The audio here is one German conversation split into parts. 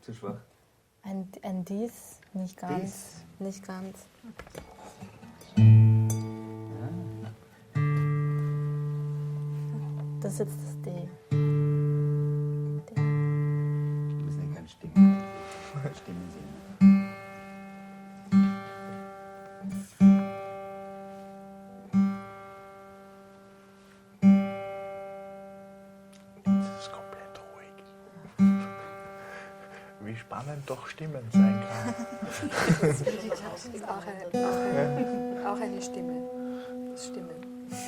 zu schwach. Ein Dies, nicht ganz. Dies. Nicht ganz. Das ist jetzt das D. Ich muss nicht ganz stimmen. Stimmen sehen. Es ist komplett ruhig. Wie spannend doch Stimmen sein kann. Das ist auch eine Stimme. Das Stimmen.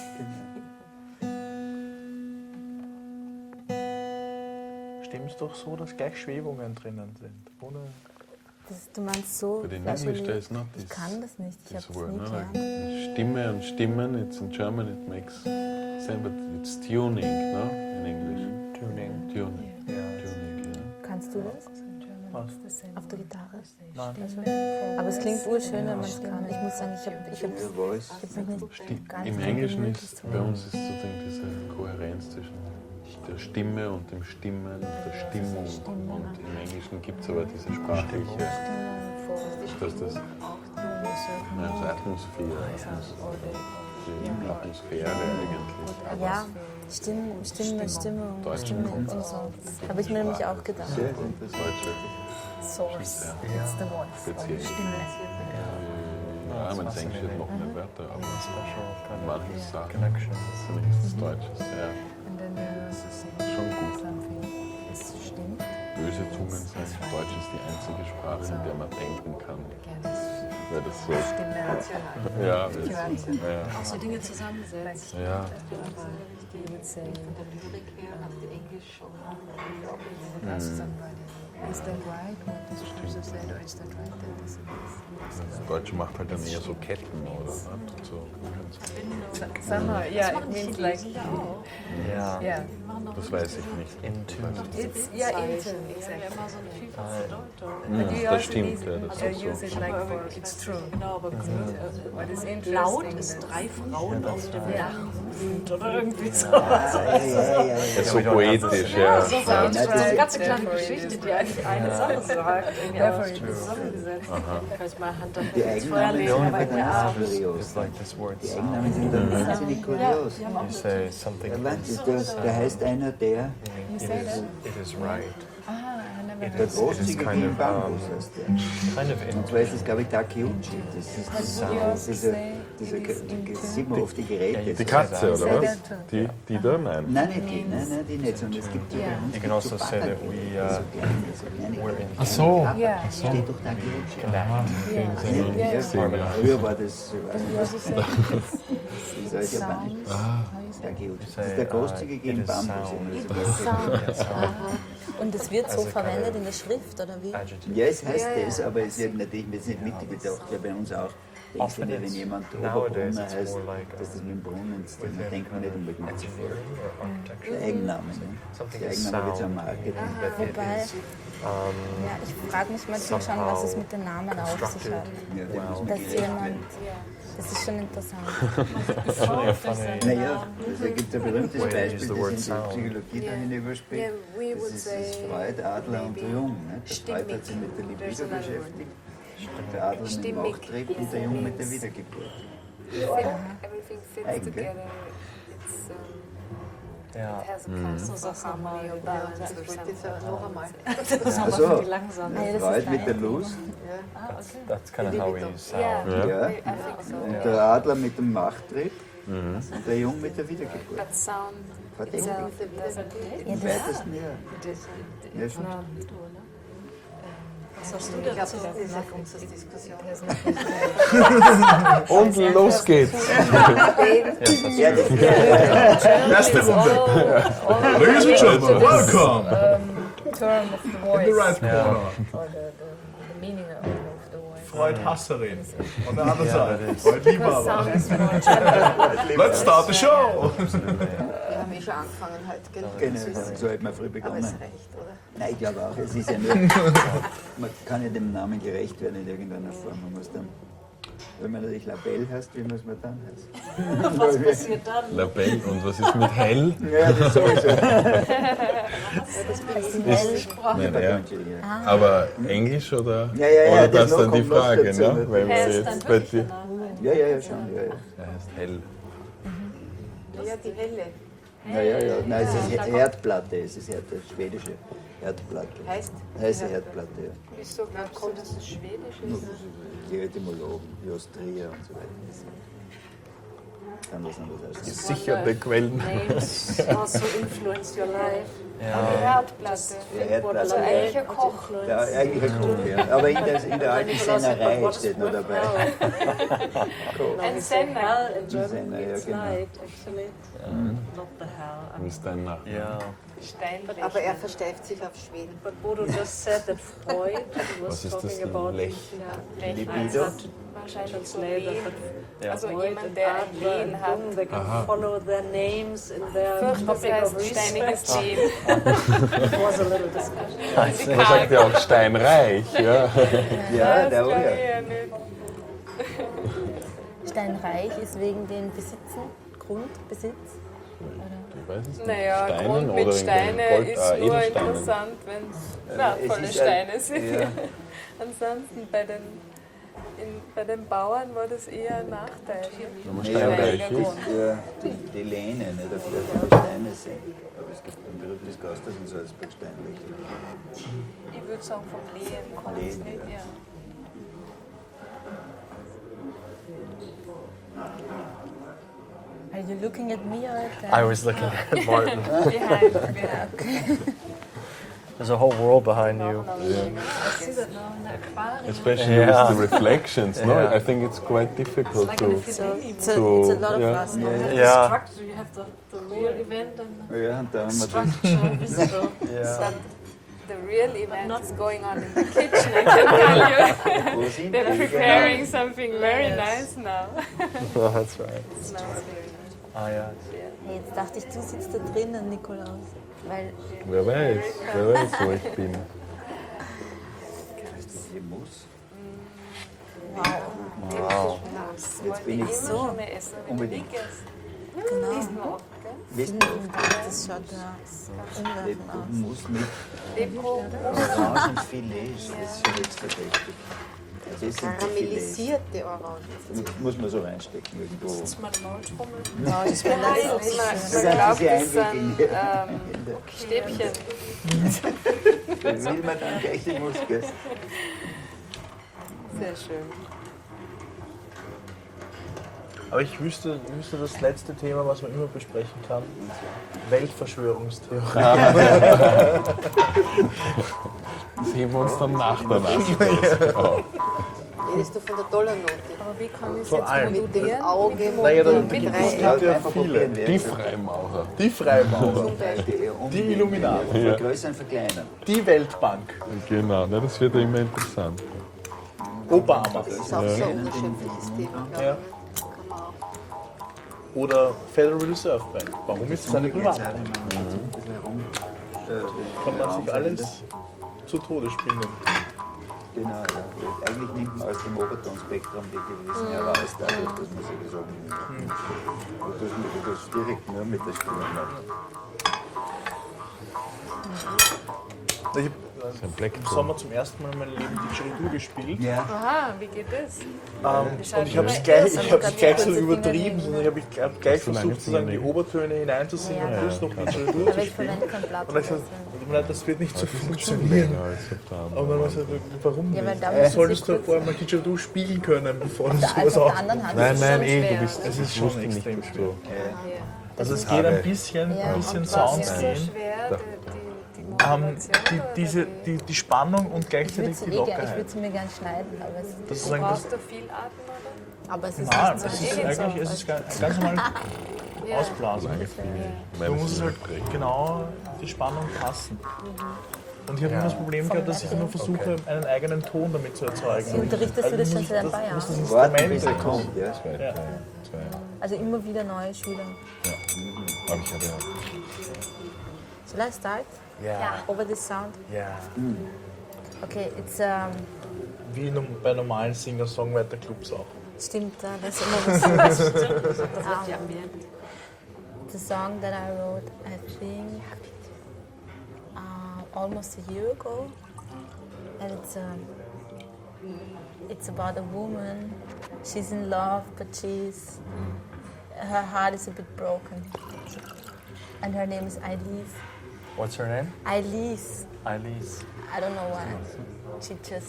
Stimmt es doch so, dass gleich Schwebungen drinnen sind. Ohne Du meinst so, But in Flasche English there's not ich this, kann das nicht, ich this habe das word, nie no? gelernt. Like Stimme und Stimmen, it's in German it makes sense, but it's tuning, no? In English. Tuning. Tuning. Ja. Tuning, yeah. Kannst du das? Was? Auf der Gitarre? Nein. Aber es klingt urschön, wenn man es kann. Ich muss sagen, ich habe Your voice. mich nicht gar nicht Im dran Englischen gewöhnt, ist das zu bei uns ist sozusagen diese Kohärenz zwischen der Stimme und dem Stimmen und der Stimmung. Und im Englischen gibt es aber diese sprachliche, dass das also Atmosphäre, die Atmosphäre eigentlich. Ja, Stimmung und so. Habe ich mir nämlich auch gedacht. Sehr interessant. Deutsche Source, Ja. it's the voice. speziell. Ja, man denkt jetzt noch mehr Wörter, aber manche Sachen Connections. sind nichts Deutsches. Ja, schon gut. Böse Zungen sagen, Deutsch ist die einzige Sprache, in der man denken kann. Weil das so. Ja, Auch so Dinge zusammensetzt. ja. Das Deutsche macht halt dann eher so Ketten, oder? So. Somehow, yeah, it means like, Ja. yeah. Das weiß ich nicht. It's, yeah, into, exactly. But you Das also stimmt, use, ja, das ist use it so. like for, it's true. What is interesting Laut ist that- 3 Frauen auf dem Ja. Dach oder irgendwie so. Ja. Das ist so poetisch, ja. So ist eine right, ganz kleine therefore Geschichte, it die eigentlich eine Sache sagt. Irgendwie Therefore alles it is zusammengesetzt. Kann ich meine Hand dann Die ins Feuer Eigennamen legen, sind aber dann ja. auch kurios. It's like this word Die sound. Eigennamen sind dann wahnsinnig kurios. You say something. Ja, da heißt einer der, It is right. der It is Großzügige kind im of, Bambus heißt der. kind of Und zwar ist das, glaube ich, Takeuchi. Das ist diese, sieht man oft die Geräte. Die Katze, oder was? Die da? Nein. Nein, nicht die, nein, die nicht, sondern es gibt so bei uns You can also say that we were in Ach so. Yeah. steht doch Takeuchi. Ja. Früher war das, das ist halt japanisch. Takeuchi. Das ist der Großzügige im Bambus. Und es wird so Also keine- verwendet in der Schrift, oder wie? adjective. Ja, es heißt das, aber es wird natürlich nicht mitgedacht. Ja, bei uns auch. Denkst du dir, wenn jemand Nowadays Oberbrunner it's heißt, more like, dass das mit dem Brunnen ist, dann denkt man nicht unbedingt sofort. Or architecture. Der Eigenname. Ne? Something Der is Eigenname wird so sound. am Marketing. That it Wobei, is ja, ich frage mich manchmal schon, was es mit den Namen auf sich constructed. hat. Ja, der muss Dass gerecht jemand, werden. das ist schon interessant. Really a funny. Naja, da gibt es ein berühmtes Way to use Beispiel, the das word in die sound. Psychologie dann hinüberspielt. Yeah, we Das would ist das say Freud, Adler und maybe Jung. Ne? Der Freud hat sich mit der There's Libido another beschäftigt, der Adler mit dem Stimmig Machttrieb und der Jung mit der Wiedergeburt. everything fits Eigentlich. together. It's, Ja. it has a kind of harmony or balance or something. Also, Langsam. Nee, das Freud ist mit der ein- Lust, That's kind of how we use sound. Yeah, ja, I think so. und der Adler mit dem Machttrieb und der Jung mit der Wiedergeburt. But sound Verdammt. itself doesn't Im weitesten ja. Ja, schon. Was hast du dazu? Diskussion. Und los geht's. Ja, das Erste Runde. Ladies and gentlemen, welcome Term of the in voice, the right corner. or the meaning of the voice. Freud Hasserin. On the other Yeah, side, that is- Freud Liebhaber. Sound is more general. Let's start the show. Wir haben schon angefangen heute, gell? Genau, so hat man früh Aber begonnen. es reicht, oder? Nein, ich glaube auch, es ist ja nur, man kann ja dem Namen gerecht werden in irgendeiner Form. Man muss dann Wenn man natürlich Labelle heißt, wie muss man dann heißen? Was passiert dann? Labelle. Und was ist mit hell? Ja, das sowieso. Nein, ja. Aber Englisch oder? Ja, oder das das dann die kommt noch Frage, dazu, ne? natürlich. Weil wir Heißt jetzt dann bei dir. Kirchener. Ja, schon. Ja. Er heißt hell. Ja, die helle. Nein, es ist Herdplatte, es ist das schwedische Herdplatte. Heißt? Heiße Herdplatte, ja. Wieso glaubst du, dass es schwedisch ist? Die Etymologen, die Austria und so weiter. Kann was anderes als das. Gesicherte Quellen. Names also influenced your life. Die Herdplatte. Herdplatte. Also eigentlich ein Koch. Ja, eigentlich ein Koch, ja. Aber in der alten Sennerei steht noch dabei. Ein Senner. In German Senner, ja, it's genau. light, actually. Not the hell. Wie ist dein Nachname? Ja. Steinblech. Aber er versteift sich auf Schweden. But Bodo just said that Freud was Was ist das? talking about Lech? Libido. Wahrscheinlich so translated, Lehen. but Ja. Also Freud jemand, and der ein Adler Lehen and hat. Jung, they can follow their names in their Fürchten, das topic of heißt steiniges research. Lehen. It was a little discussion. Man sagt ja auch steinreich, ja. Ja, der auch, glaube ja. ich ja nicht. Steinreich ist wegen den Besitzen, Grundbesitz. Ich weiß es nicht. Naja, Steinen Grund mit oder Steine Gold- ist nur Edelsteinen? interessant, wenn es wertvolle es ist Steine ein- sind. ja. Ansonsten bei den Bauern war das eher ein Nachteil. Wenn man Ja, steinreich ja, ist. Ja, die Lehne, nicht? Dass viele Steine sind. Aber es gibt ein berühmtes Gasthaus in Salzburg, Steinlöcher. Ich würde sagen, vom Lehen kommt es Lehen, nicht. ja. Ja. Are you looking at me or at I was looking at Martin. Behind. There's a whole world behind you. I see that now in the aquarium. Especially Yeah. with the reflections, no? Yeah. I think it's quite difficult Like to. an infinity. it's a lot of yeah. us. You have the Yeah. structure, you have the real event and Ja, und da haben wir das. structure visible. Yeah. The real event is going on in the kitchen, I can tell you. Wo sind They're die? preparing something very nice now. Oh, that's right. It smells very nice. Ah ja. Hey, jetzt dachte ich, du sitzt da drinnen, Nikolaus. Weil Wer weiß, wo ich bin. Hier muss. Wow. Jetzt bin ich Immer schon mehr essen, wenn du Unbedingt. dick isst. genau, Liest man oft, gell? Wissen das schaut ja umwerfend aus. muss mit Lepo, Orangenfilet ist schon jetzt verdächtig. Das sind die Filets. karamellisierte Orangen. Muss man so reinstecken irgendwo. Ist meine Maultrommel. Ja, das wäre das auch so Man schön. glaubt, diese das sind Einweg Stäbchen. Da will man dann gleich die Muskel. Sehr schön. Aber ich wüsste das letzte Thema, was man immer besprechen kann. Weltverschwörungstheorie. Sehen wir uns dann nach der Nacht. Redest du von der Dollarnote? Aber wie kann ich Vor allem. Mit dem Auge Naja, da mit gibt drei es ja Einfach viele. probieren, wer Die ist. Freimaurer. Die Freimaurer, zum Beispiel. die Illuminaten, Vergrößern, verkleinern. die Weltbank, Genau, ne, das wird ja immer interessant. Obama Das ist auch so ein unerschöpfliches Thema, glaube Ja. ich. Kann man auch. oder Federal Reserve Bank. Warum ist es eine private? Kann man sich alles zu Tode spinnen. Genau, ja. Eigentlich nimmt man aus dem Obertonspektrum die gewissen heraus, dadurch, dass man sie gesungen hat. Und dass man das direkt nur mit der Stimme macht. Ich Ein habe im Blackton. Sommer zum ersten Mal in meinem Leben Didgeridoo gespielt. Ja, Aha, wie geht das? Und ich habe es gleich so übertrieben, sondern ich habe gleich versucht, sozusagen die Obertöne hineinzusingen und plus noch Didgeridoo Aber zu ich spielen. verwende kein Blatt. Und dann habe ich gesagt, tut mir leid, das wird nicht so funktionieren. Ja, als Sopran. Und dann habe ich gesagt, warum Ja, weil nicht? da Du müssen solltest sie du kurz- vorher mal Didgeridoo spielen können, bevor du Also sowas auf auch... der anderen Hand Nein, ist es nein, schon du schwer. bist Es ist schon wusste nicht extrem so. schwer. Ja. Also es geht ein bisschen Sounds Was ist gehen. so schwer, die Modulation Die Spannung und Ich würde gleichzeitig sie die ich Lockerheit. würde sie mir gern schneiden, aber es, Das ist eigentlich das, Brauchst du viel Atmen, oder? aber es ist nein, nicht es so ist eigentlich es ist ganz normal ausblasen. Du musst es halt genau die Spannung passen. Und ich habe immer das Problem gehabt, dass ich immer versuche, einen eigenen Ton damit zu erzeugen. Wie unterrichtest du das schon seit ein paar Muss Jahren? das warten, Instrument bis er weg. kommt. Ja. Ja. Also immer wieder neue Schüler. Aber ich habe ja. Shall I start? Ja. Over this sound? Ja. Okay, it's Wie bei normalen Singer-Songwriter-Clubs auch. Stimmt, das ist immer was. Das wird Ambiente. The song that I wrote, I think, almost a year ago, and it's about a woman. She's in love, but her heart is a bit broken, and her name is Elise. What's her name? Elise. Elise. I don't know why. She just.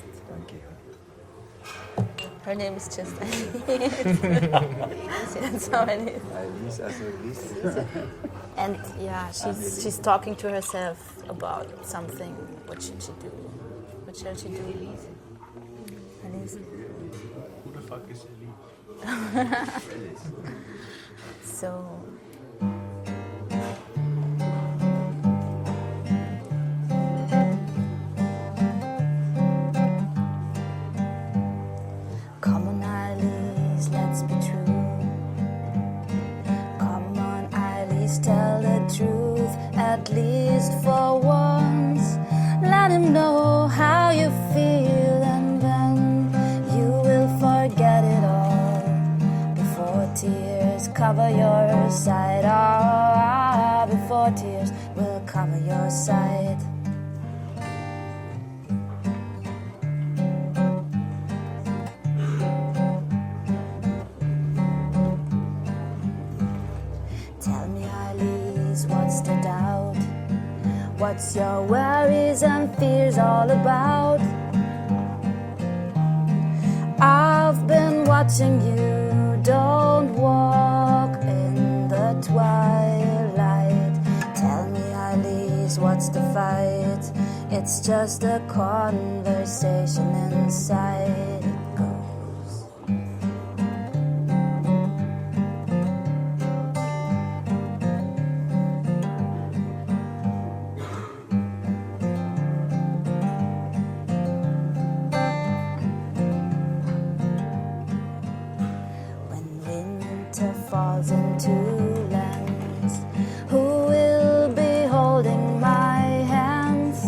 Her name is just Elise. That's how it is. Elise, also Elise. And yeah, she's talking to herself about something. What should she do? What shall she do? Elise. Who the fuck is Elise? So. Come on, Elise, let's be true. Come on, Elise, tell the truth, at least for once. Let him know how you feel, and then you will forget it all. Before tears cover your sight, before tears will cover your sight. Tell me, Elise, what's the doubt? What's your worries and fears all about? I've been watching you, don't walk in the twilight. Tell me, Elise, what's the fight? It's just a conversation inside. It goes. Falls into lands. Who will be holding my hands?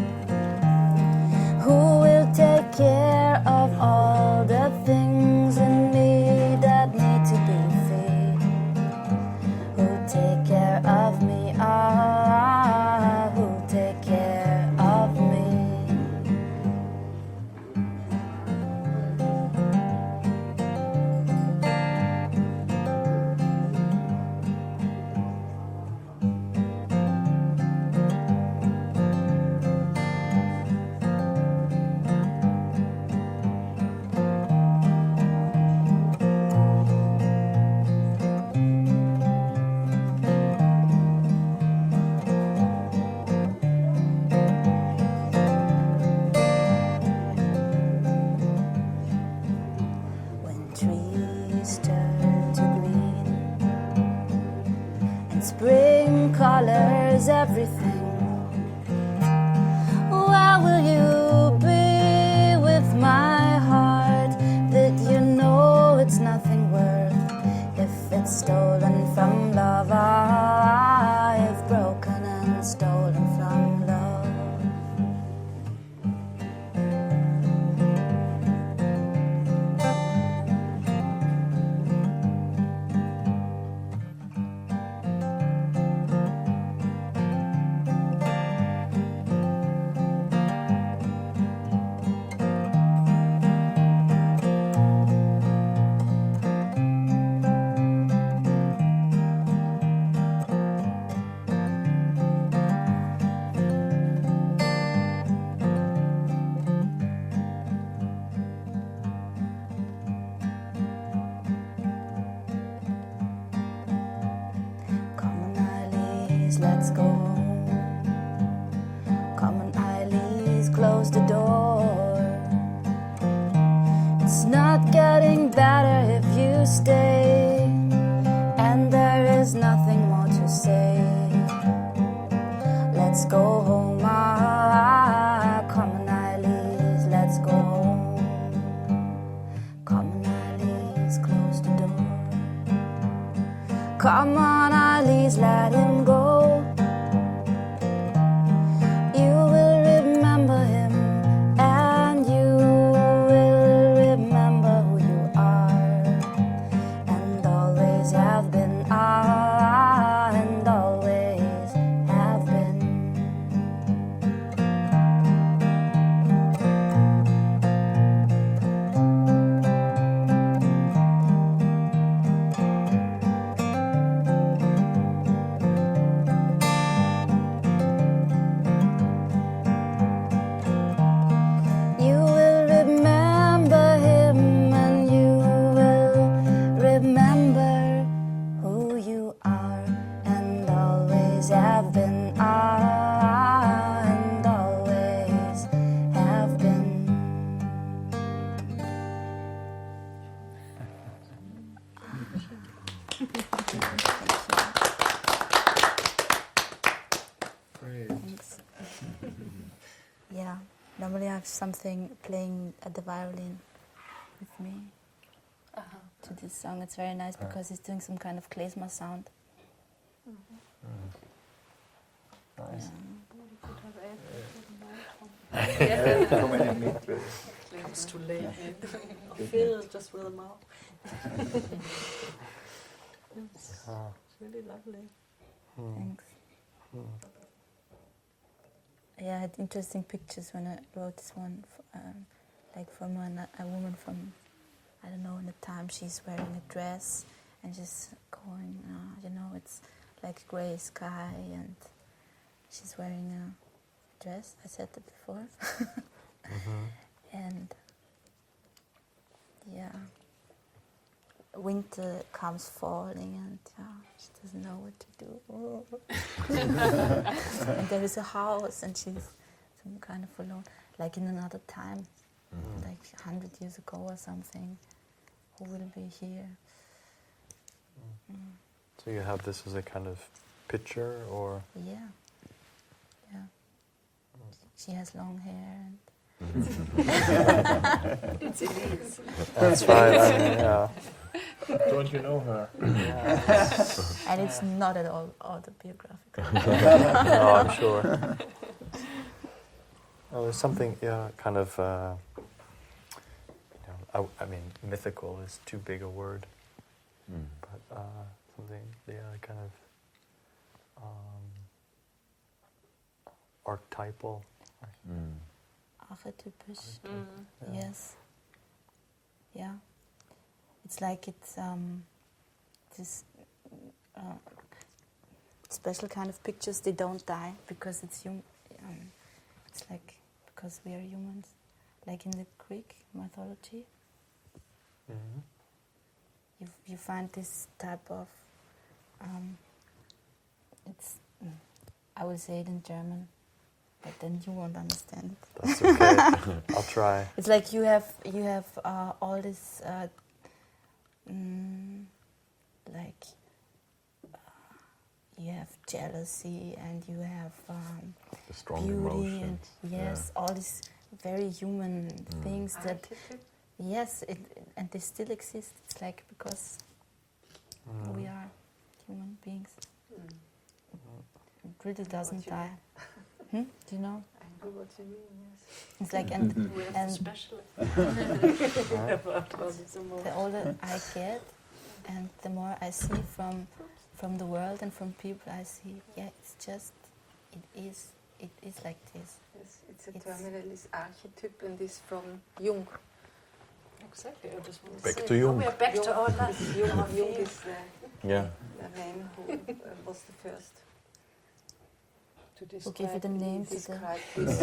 Who will take care of all the things in me that need to be free? Who take care of me? Who take care of me? Trees turn to green and spring colors everything. Where will you be with my heart that you know it's nothing worth if it's stolen from love? I've broken and stolen from love. Let's go home. Come on, Elise, close the door. It's not getting better if you stay, and there is nothing more to say. Let's go home, come on, Elise, let's go home. Come on, Elise, close the door. Come on, Elise, let him go. Remember who you are. have something playing at the violin with me to this song. It's very nice because he's doing some kind of klezmer sound. Nice. Kommen nicht mit, weil It's too late. Fill just with a mouth. It's really lovely. Thanks. Yeah, I had interesting pictures when I wrote this one, like from a woman from, I don't know, in the time she's wearing a dress and just going, it's like grey sky and she's wearing a dress. I said that before. And yeah, winter comes falling and she doesn't know what to do. And there is a house and she's some kind of alone, like in another time, like 100 years ago or something. Who will be here? So you have this as a kind of picture, or? Yeah. She has long hair and It's Elise. That's right. I mean, yeah. Don't you know her? and it's not at all autobiographical. No, I'm sure. Oh, there's something, kind of. I mean, mythical is too big a word, but something, kind of archetypal. Archetypisch. Yes. Yeah. It's like it's this special kind of pictures. They don't die because it's it's like because we are humans, like in the Greek mythology. You find this type of it's I will say it in German, but then you won't understand it. That's okay. I'll try. It's like you have all this like you have jealousy and you have The strong beauty emotions. and all these very human things that and they still exist. It's like because we are human beings. It really doesn't die. Do you know? I know what you mean, yes. It's like Special. the older I get and the more I see from the world and from people, I see, it is like this. Yes, it's a terminalist archetype and is from Jung. Exactly. I just want to Back say, to Jung. We are back to our life. Jung is Yeah. the man who was the first to describe, give you the name to the- describe this.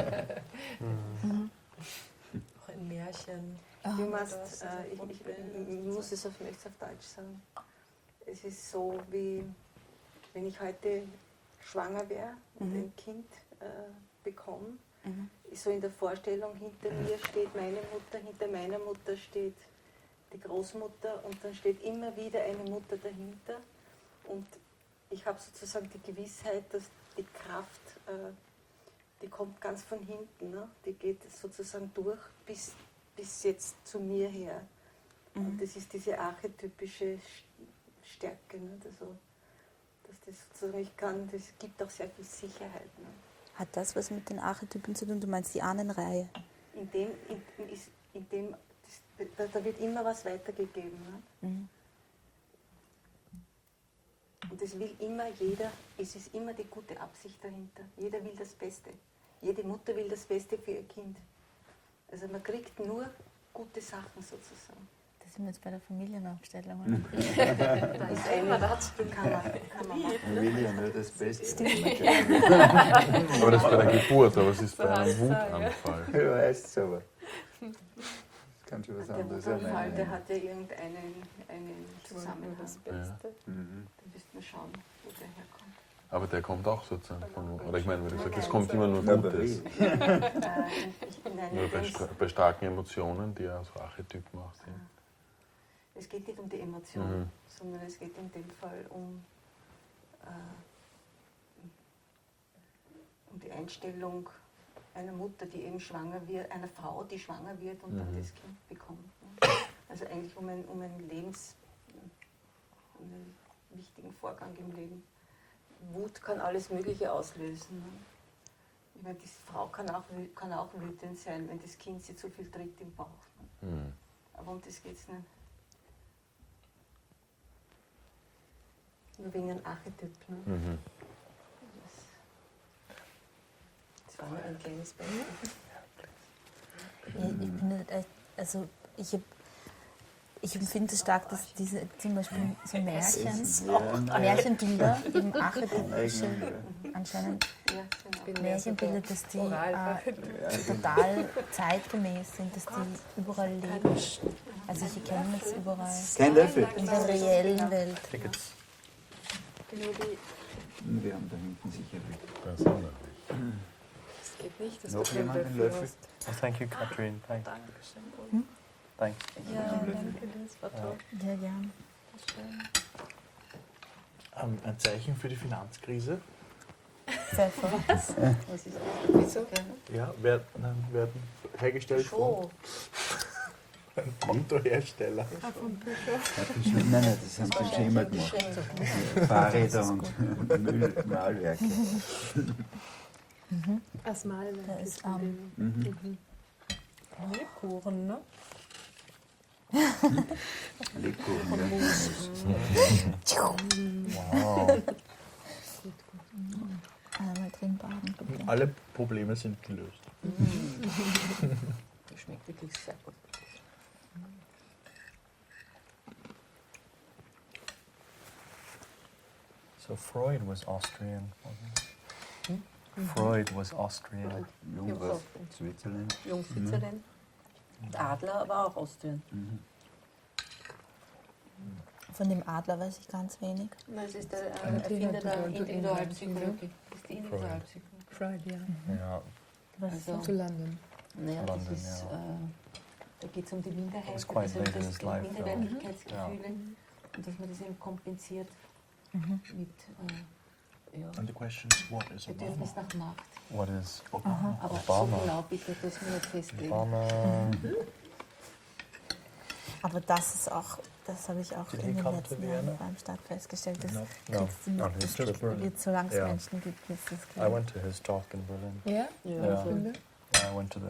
Ein Märchen. Du machst, ich muss es auf Deutsch sagen. Es ist so, wie wenn ich heute schwanger wäre und ein Kind bekomme. So in der Vorstellung, hinter mir steht meine Mutter, hinter meiner Mutter steht die Großmutter und dann steht immer wieder eine Mutter dahinter. Und ich habe sozusagen die Gewissheit, dass die Kraft, die kommt ganz von hinten, ne? Die geht sozusagen durch bis jetzt zu mir her. Und das ist diese archetypische Stärke, ne? Also, dass das sozusagen das gibt auch sehr viel Sicherheit. Ne? Hat das was mit den Archetypen zu tun? Du meinst die Ahnenreihe? Da wird immer was weitergegeben. Ne? Und es will immer jeder, es ist immer die gute Absicht dahinter. Jeder will das Beste. Jede Mutter will das Beste für ihr Kind. Also man kriegt nur gute Sachen sozusagen. Da sind wir jetzt bei der Familienaufstellung, oder? Da ist eine, kann man machen. man will ja nur das Beste. Aber das ist bei der Geburt, aber es ist bei einem Wutanfall. Du weißt es aber. Das kann schon was Der anderes sein. Wutanfall, der hat ja irgendeinen Zusammenhang. Das Beste. Da müssten wir schauen, wo der herkommt. Aber der kommt auch sozusagen von, oder ich meine, wenn du sagst, es kommt immer nur Aber Gutes. Nur bei starken Emotionen, die ja so Archetypen auch sind. Es geht nicht um die Emotion, sondern es geht in dem Fall um die Einstellung einer Mutter, die eben schwanger wird, einer Frau, die schwanger wird und dann das Kind bekommt. Ne? Also eigentlich um einen wichtigen Vorgang im Leben. Wut kann alles Mögliche auslösen. Ne? Ich meine, die Frau kann auch wütend sein, wenn das Kind sie zu viel tritt im Bauch. Ne? Aber um das geht es nicht. Nur wegen einem Archetyp. Ne? Das war nur ein kleines Beispiel. Ich empfinde es stark, dass diese zum Beispiel so Märchenbilder, eben archetypische, anscheinend Märchenbilder, dass die total zeitgemäß sind, dass die überall leben. Also ich erkenne das überall Kein Löffel. in der reellen Welt. Wir haben da hinten sicher weg. Das ist auch noch. Das geht nicht, das Noch ist jemand einen Löffel? Oh, thank you, Katrin. Thanks. Thanks. Ja, danke, das war toll. Ja, gern. Ein Zeichen für die Finanzkrise. Pfeffer. Was ist das? Wieso? Ja, werden hergestellt von einem Kontohersteller. Nein, das haben sie schon immer gemacht. Fahrräder und Mahlwerke. Als Malwerk Da ist ist Lebkuchen, ne? Lebkuchen, Wow. Einmal drin baden, bitte. Alle Probleme sind gelöst. Das schmeckt wirklich sehr gut. So Freud was Austrian, wasn't he? Freud was Austrian. Jung war Switzerland. Jungschweizerin. Adler war auch Austrian. Von dem Adler weiß ich ganz wenig. Nein, es ist der Erfinder der Individualpsychologie. Das ist die Individualpsychologie. Freud, ja. Ja. Also, Zu London. naja, das London, ist, da geht es um die Minderheit, was quite also late in das his die life, Minderwertigkeitsgefühle und dass man das eben kompensiert mit And the question is, what is Obama? Bedürfnis nach Macht. What is Aber Obama? so genau bitte, das mir nicht festlegen. Obama? Aber das ist auch, das habe ich auch Did in he den come to letzten Jahren Vienna? beim Start festgestellt. Das No. kriegst du No, mit, he's das just Berlin. wird, solange es Ja. Menschen gibt, wird es I went to his talk in Berlin. Ja? Ja. Finde? Yeah, I went to the.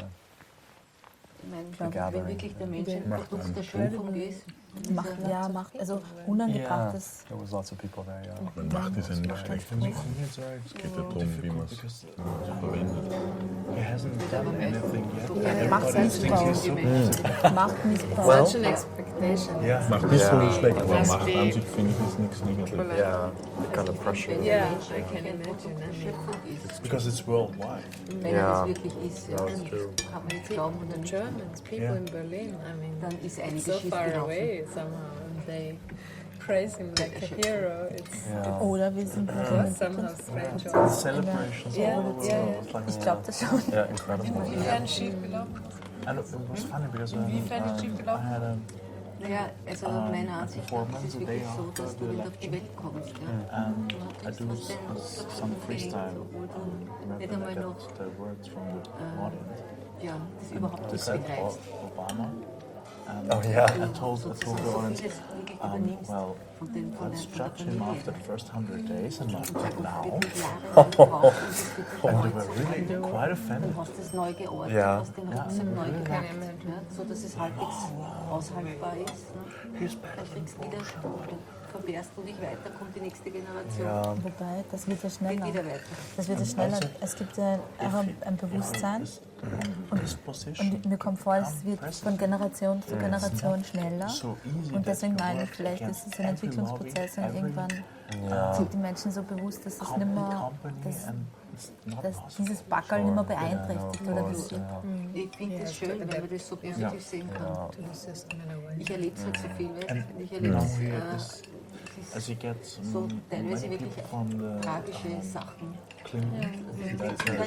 Ich meine, The gathering, wenn wirklich der ja. Mensch ein Macht Produkt einen der Schöpfung ist, macht, also Yeah, unangebrachtes. there was lots of people there. Yeah. Aber Macht ist ja nichts Schlechtes. Es geht ja darum, wie man es verwendet. He hasn't done anything yet. Machtmissbrauch. Machtmissbrauch. Such an expectation. Yeah. Macht nicht so schlecht, aber Must Macht be- an sich finde ich ist nichts Negatives. Yeah, kind of pressure. wenn Yeah, der Mensch I can wirklich ein imagine. Produkt der Schöpfung ist, Because it's worldwide. wenn Ja. er das wirklich ist, ja, That's true. kann man jetzt glauben oder nicht, Germans, people Yeah. in Berlin, I mean, dann ist it's einiges so schief far gelaufen. away somehow, and they praise him like a hero. It's Yeah. Oder wir sind somehow strange. It's also. celebrations Yeah, all over the yeah, world. It's like, Ich glaube das schon. Yeah, incredible. Inwiefern schief gelaufen? and it was funny because Inwiefern ist schief I gelaufen? had a Naja, also meiner Ansicht nach ist es wirklich so, dass du, wenn du auf die Welt kommst, ja, and du I hattest do was dein some freestyle obwohl du whenever nicht I einmal get noch the words from the audience. ja, das überhaupt I nicht said begreifst. Obama. And Oh, yeah. I told the Sozusagen so audience, vieles wirklich übernimmst well, von den let's von der judge him Familie. after the first 100 days and not Und now. wirklich jahrelang gebraucht, um das wirklich And neu they zu were really machen. quite offended. Du hast es neu geordnet, Ja. hast den Rucksack neu gepackt, ja, so dass es halbwegs aushaltbar ist. Ne? He's back Dann from kriegst du wieder, dann verwehrst du dich weiter, kommt die nächste Generation, Yeah. Wobei, das wird ja geht schneller. wieder weiter. Das wird ja schneller. Es gibt ja auch ein Bewusstsein. this position. Und mir kommt vor, es wird von Generation zu Generation schneller. So easy Und deswegen that you meine ich, work vielleicht against ist es ein every Entwicklungsprozess und lobby, irgendwann Ja. sind die Menschen so bewusst, dass es every nicht mehr, company dass, and it's not dass possible. dieses Backerl nicht mehr Sure. Yeah, beeinträchtigt no, oder of wie course, sie. yeah. Ich finde es schön, weil man das so positiv sehen kann. Yeah. To the system in a way. Ich erlebe es halt so viel, weißt And du? Ich erlebe now es, here is, as you get so many teilweise people wirklich from the tragische Sachen. clinic, Das ist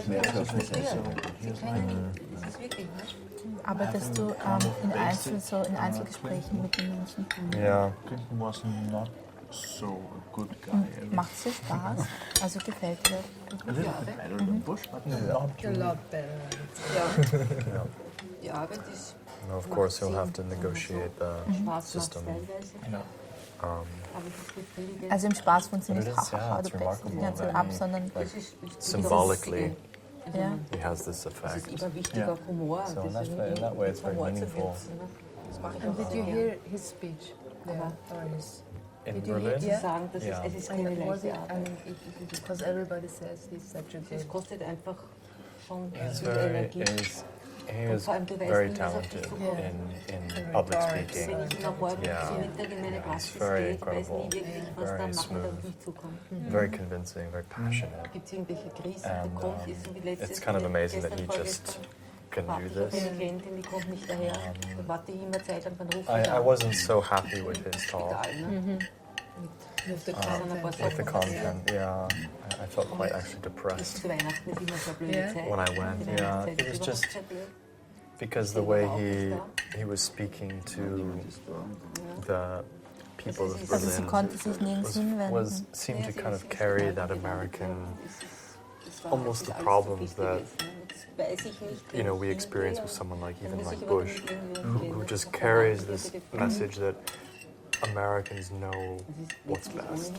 wirklich, ne? Arbeitest du in Einzelgesprächen mit den Menschen? Yeah. Clinton was not so a good guy. Macht es dir Spaß? Also gefällt dir? A little bit better than Bush, but not A lot better. Ja, die Arbeit ist No, of course, he'll have to negotiate the Spaß system. teilweise, Um, aber es ist befriedigend. Also im Spaß funktioniert But nicht, it is, yeah, haha, it's du brichst die remarkable ganze that ab, he- sondern Das ist symbolically, ja. he has this Es ist effect. immer wichtig, Ja. auch Humor. So in das that, in that way, it's very Humor zu meaningful. nutzen, ne? Das mache ich And auch did sehr you gern. hear his speech? Yeah. Or his, In Did you hear- Berlin, Sie Yeah. sagen, das Ja. es ist keine was leichte it? I Arbeit. mean, because everybody says he's such a Es good. kostet einfach schon he's viel very, Energie. he Und is vor allem, du weißt very nie, was auf dich talented zukommt. in public Rhetoric. speaking. Wenn ich in ein paar Yeah. Mittag in meine Yeah, it's Praxis very gehe, ich weiß nie incredible. wirklich, was Very da am Nachmittag smooth. auf mich zukommt. Very convincing, very passionate. Gibt es irgendwelche Krisen, And da kommt, ist so wie letztes it's kind of amazing that he gestern, just vorgestern, can warte do ich auf this. eine Klientin, die kommt nicht daher. Da warte ich immer Zeit lang, dann rufe I ich an. wasn't so happy with his talk, Egal, ne? With the Das sind ein paar content. with the Sachen. content. Yeah, I felt quite actually Bis depressed zu Weihnachten ist immer so eine blöde Yeah. Zeit. when I went. Die Yeah, Weihnachtszeit it ist was überhaupt just sehr blöd. because the way he was speaking to the people of Also sie Berlin konnte sich nirgends hinwenden. seemed to kind of carry that American, almost the problems that we experience with someone like even like Bush, who just carries this message that Americans know what's best.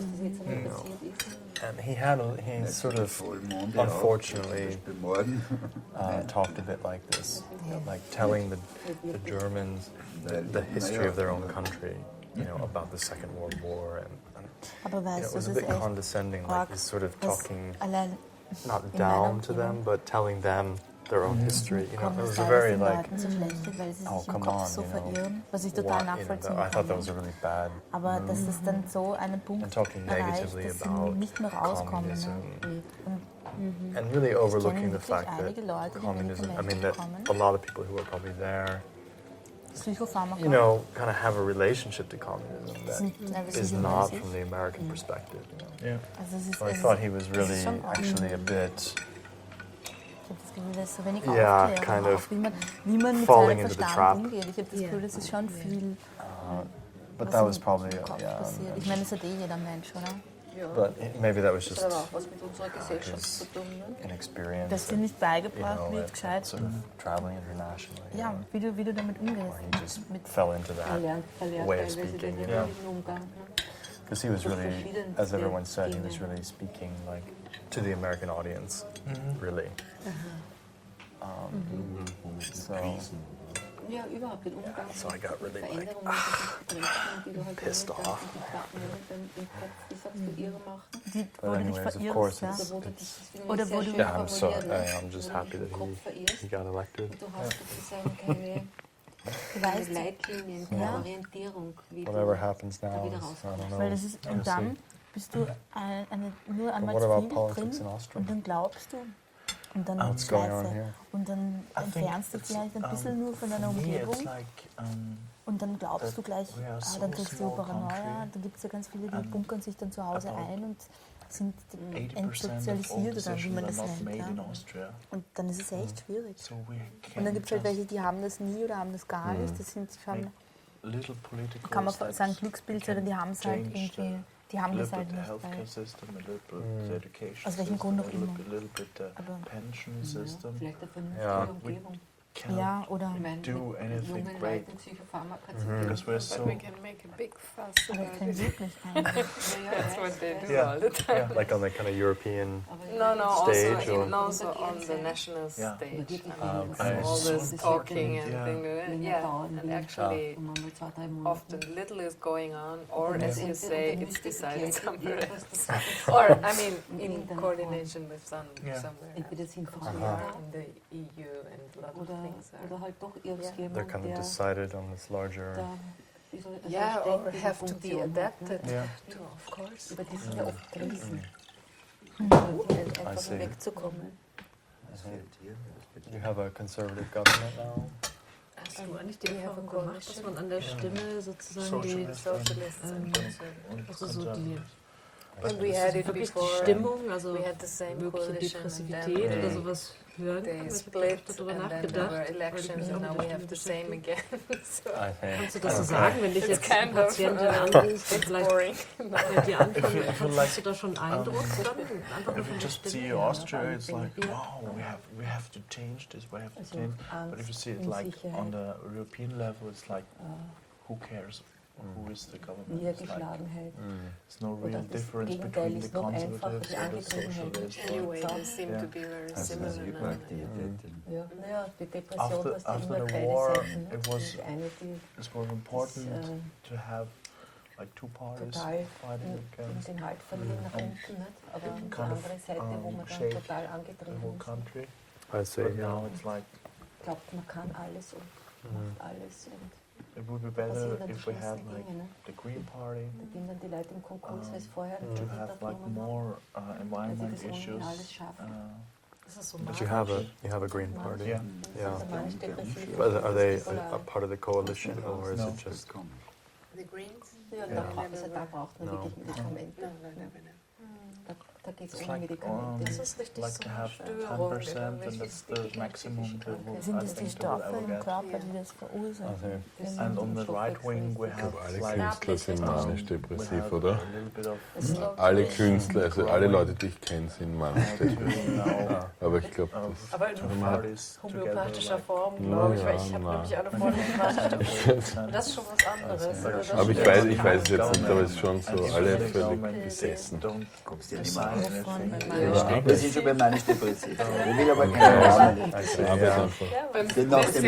And he sort of unfortunately Morgen. talked a bit like this, like telling the Germans the history of their own country, about the Second World War, and Aber it weißt du, was es a ist bit echt condescending, like arg, he's sort of dass talking allein not in down meiner to them, but telling them their own history. It kommt was es a teilweise very den like, Leuten so schlecht wird, weil sie oh sich im come Kopf on, so you know, verirren, was ich total nachvollziehen I thought that kann. was a really bad. Aber dass es dann so einen Punkt And talking erreicht, negatively dass about sie nicht mehr rauskommen. communism. Ne? Und And really overlooking the wirklich fact that einige Leute, die communism, I mean, Medikamente that a bekommen, lot of people who are probably there, Psychopharmaka, kind of have a relationship to communism that sind teilweise is so not mäßig. from the American perspective. Yeah. Also es ist, So I es thought ist, he was es ist really schon arg. actually a bit Ich habe das Gefühl, da ist so wenig Yeah, Aufklärung kind auch, of wie man mit falling seinem into the Verstand trap. umgeht. Ich habe das Gefühl, das ist schon viel, but was that im was probably Kopf yeah, passiert. Ich meine, das hat jeder Mensch, oder? but maybe that was just Das hat aber auch was mit unserer Gesellschaft zu tun. Ne? inexperience. Dass dir of, nicht beigebracht wird, at gescheit. sort of traveling internationally. Ja, wie du damit umgehst. Where he just Mit, fell into that Verlernt way of teilweise speaking. den Yeah. jeweiligen Umgang. Ne? Because he was really, verschiedenste as everyone said, he was Dinge. really speaking like to the American audience, really. So Ja, überhaupt den Umgang So I got really, like, Veränderungen, die sich brechen, die du halt pissed jeden Tag off. in die Platten im Kopf, wie sagst du, irre machen. wo But du dich anyways, of verirrst, course, ja. it's, Oder wo du it's dich, das finde ich Oder sehr wo du- schön yeah, formuliert, ne? I'm just Wo du happy dich im that Kopf verirrst he got elected. und du hast sozusagen keine Du weißt, Leitlinien, keine Orientierung, wie Whatever du happens da now, wieder is, I rauskommst. don't know. weil das ist, We'll und dann see. bist du nur einmal what zu about viel politics drin in Austria? und dann glaubst du und dann What's going on Scheiße. here? Und dann I think entfernst du it's, vielleicht ein bisschen nur von deiner for me, it's Umgebung like, und dann glaubst du gleich, we are so dann kriegst du small Paranoia, country. dann gibt es ja ganz viele, die And bunkern sich dann zu Hause about ein und sind 80% of all entsozialisiert oder wie decisions man are das not nennt. made in Ja. Austria. Und dann ist es echt schwierig. So we Und can dann gibt es halt just welche, die haben das nie oder haben das gar nicht. Das sind schon, little political kann man steps. sagen, Glücksbilder, die haben es halt change irgendwie, die a haben little das halt bit the nicht. Weil, healthcare system, a little bit the education Aus welchem system, Grund auch a little immer. bit the Aber- pension system. Vielleicht eine vernünftige Ja. Umgebung. Cannot ja, oder Ich meine, do mit anything jungen great. Leuten Psychopharmaka zu Because geben. we're so We can make a big fuss oder about kein it. wirklich eigentlich. That's what they do Yeah. all the time. Like on the kind of European. No, no, Stage also, or- even also on the national Yeah. stage. Okay. And all So this important, talking and yeah. thing. Yeah, and actually, Und dann mal 2-3 Monate. often little is going on, or Und as dann you sind- say, und dann it's müsste decided geklärt somewhere werden, else. was das ist. Or, I mean, in irgendeiner coordination with Yeah. somewhere else. Entweder sind We Frauen are da in the EU and a lot of oder, things are. oder halt doch Yeah. irgendjemand, They're kind of der decided on this larger. da wie soll ich- also Yeah, eine or ständige have to be Funktion hat, adapted ne? Yeah. to, of course. Aber die sind ja oft Krisen. I see. Einfach wegzukommen. You have a conservative government now. Hast du eigentlich die Erfahrung gemacht, dass man an der Stimme sozusagen die Socialists and also so die But we had it Wirklich die before. Stimmung, also We had the same mögliche coalition and then Depressivität they oder sowas They split and then there were elections and now we have the same again. So I think. kannst du das so sagen, wenn dich It's jetzt kind eine of, Patientin anruft, it's vielleicht boring. ja, die anfangen, If you like, hast du da schon Eindruck dann? Einfach nur If von you der just Stimme see her, Austria, it's dann like, denke ich, wow, we have to change this, we have to Also change. But if you Angst, see it like on Unsicherheit, the European level, it's like, who cares? Who is the government? It's, like, Niedergeschlagenheit. it's no Oder real das difference Gegenteil between the ist noch einfacher, conservatives die or the Angetriebenheit. socialists. Anyway, They seem Yeah. to be very Also similar das now. Hyperaktivität. Ja, naja, die Depression After- hast du after immer the beide war, Seiten. Ne? it was- Die eine, die It's more important das, to have like two parties total fighting against den Halt verlieren nach und unten, nicht? Aber it die kind of, andere Seite, wo man dann shaped total the angetrieben whole ist. country. I see. But now it's like Glaubt, man kann alles und macht alles und it would be passieren better dann die if we had schlimmsten like Dinge. Ne? the Green Party Da gehen dann die Leute im Konkurs, weil es vorher to nicht have like genommen haben, more weil sie environment das ohnehin issues. alles schaffen. das ist so But you have a Green Party. Yeah. Yeah. Also manisch-depressiv. But are they bipolar. a part of the coalition or is No. it just? The Greens? Ja, Ja. da braucht man No. wirklich Medikamente. No, never. Da geht es It's ohne like, Medikamente. Das ist richtig like so to have Störung, 10% and irgendwelche that's the maximum to I Sind es die think they will Stoffe ever im get. Körper, die das verursachen? And on the right wing we Ich have glaube, alle like Künstler sind we manisch-depressiv, have oder? a little bit of Alle Künstler, also alle Leute, die ich kenne, sind to manisch-depressiv. now Aber ich glaube, of Aber in two parties together homöopathischer like Form, glaube ich, weil ich Ja, habe na. nämlich alle Freunde gemacht. Das ist schon was anderes. aber ich weiß es jetzt nicht, aber es ist schon so, alle völlig besessen. Don't Kommst du ja nicht mehr raus. decide Wir sind schon bei manisch-depressiv. Ich will aber keine Namen. Arbeit einfach. Beim Denn nach dem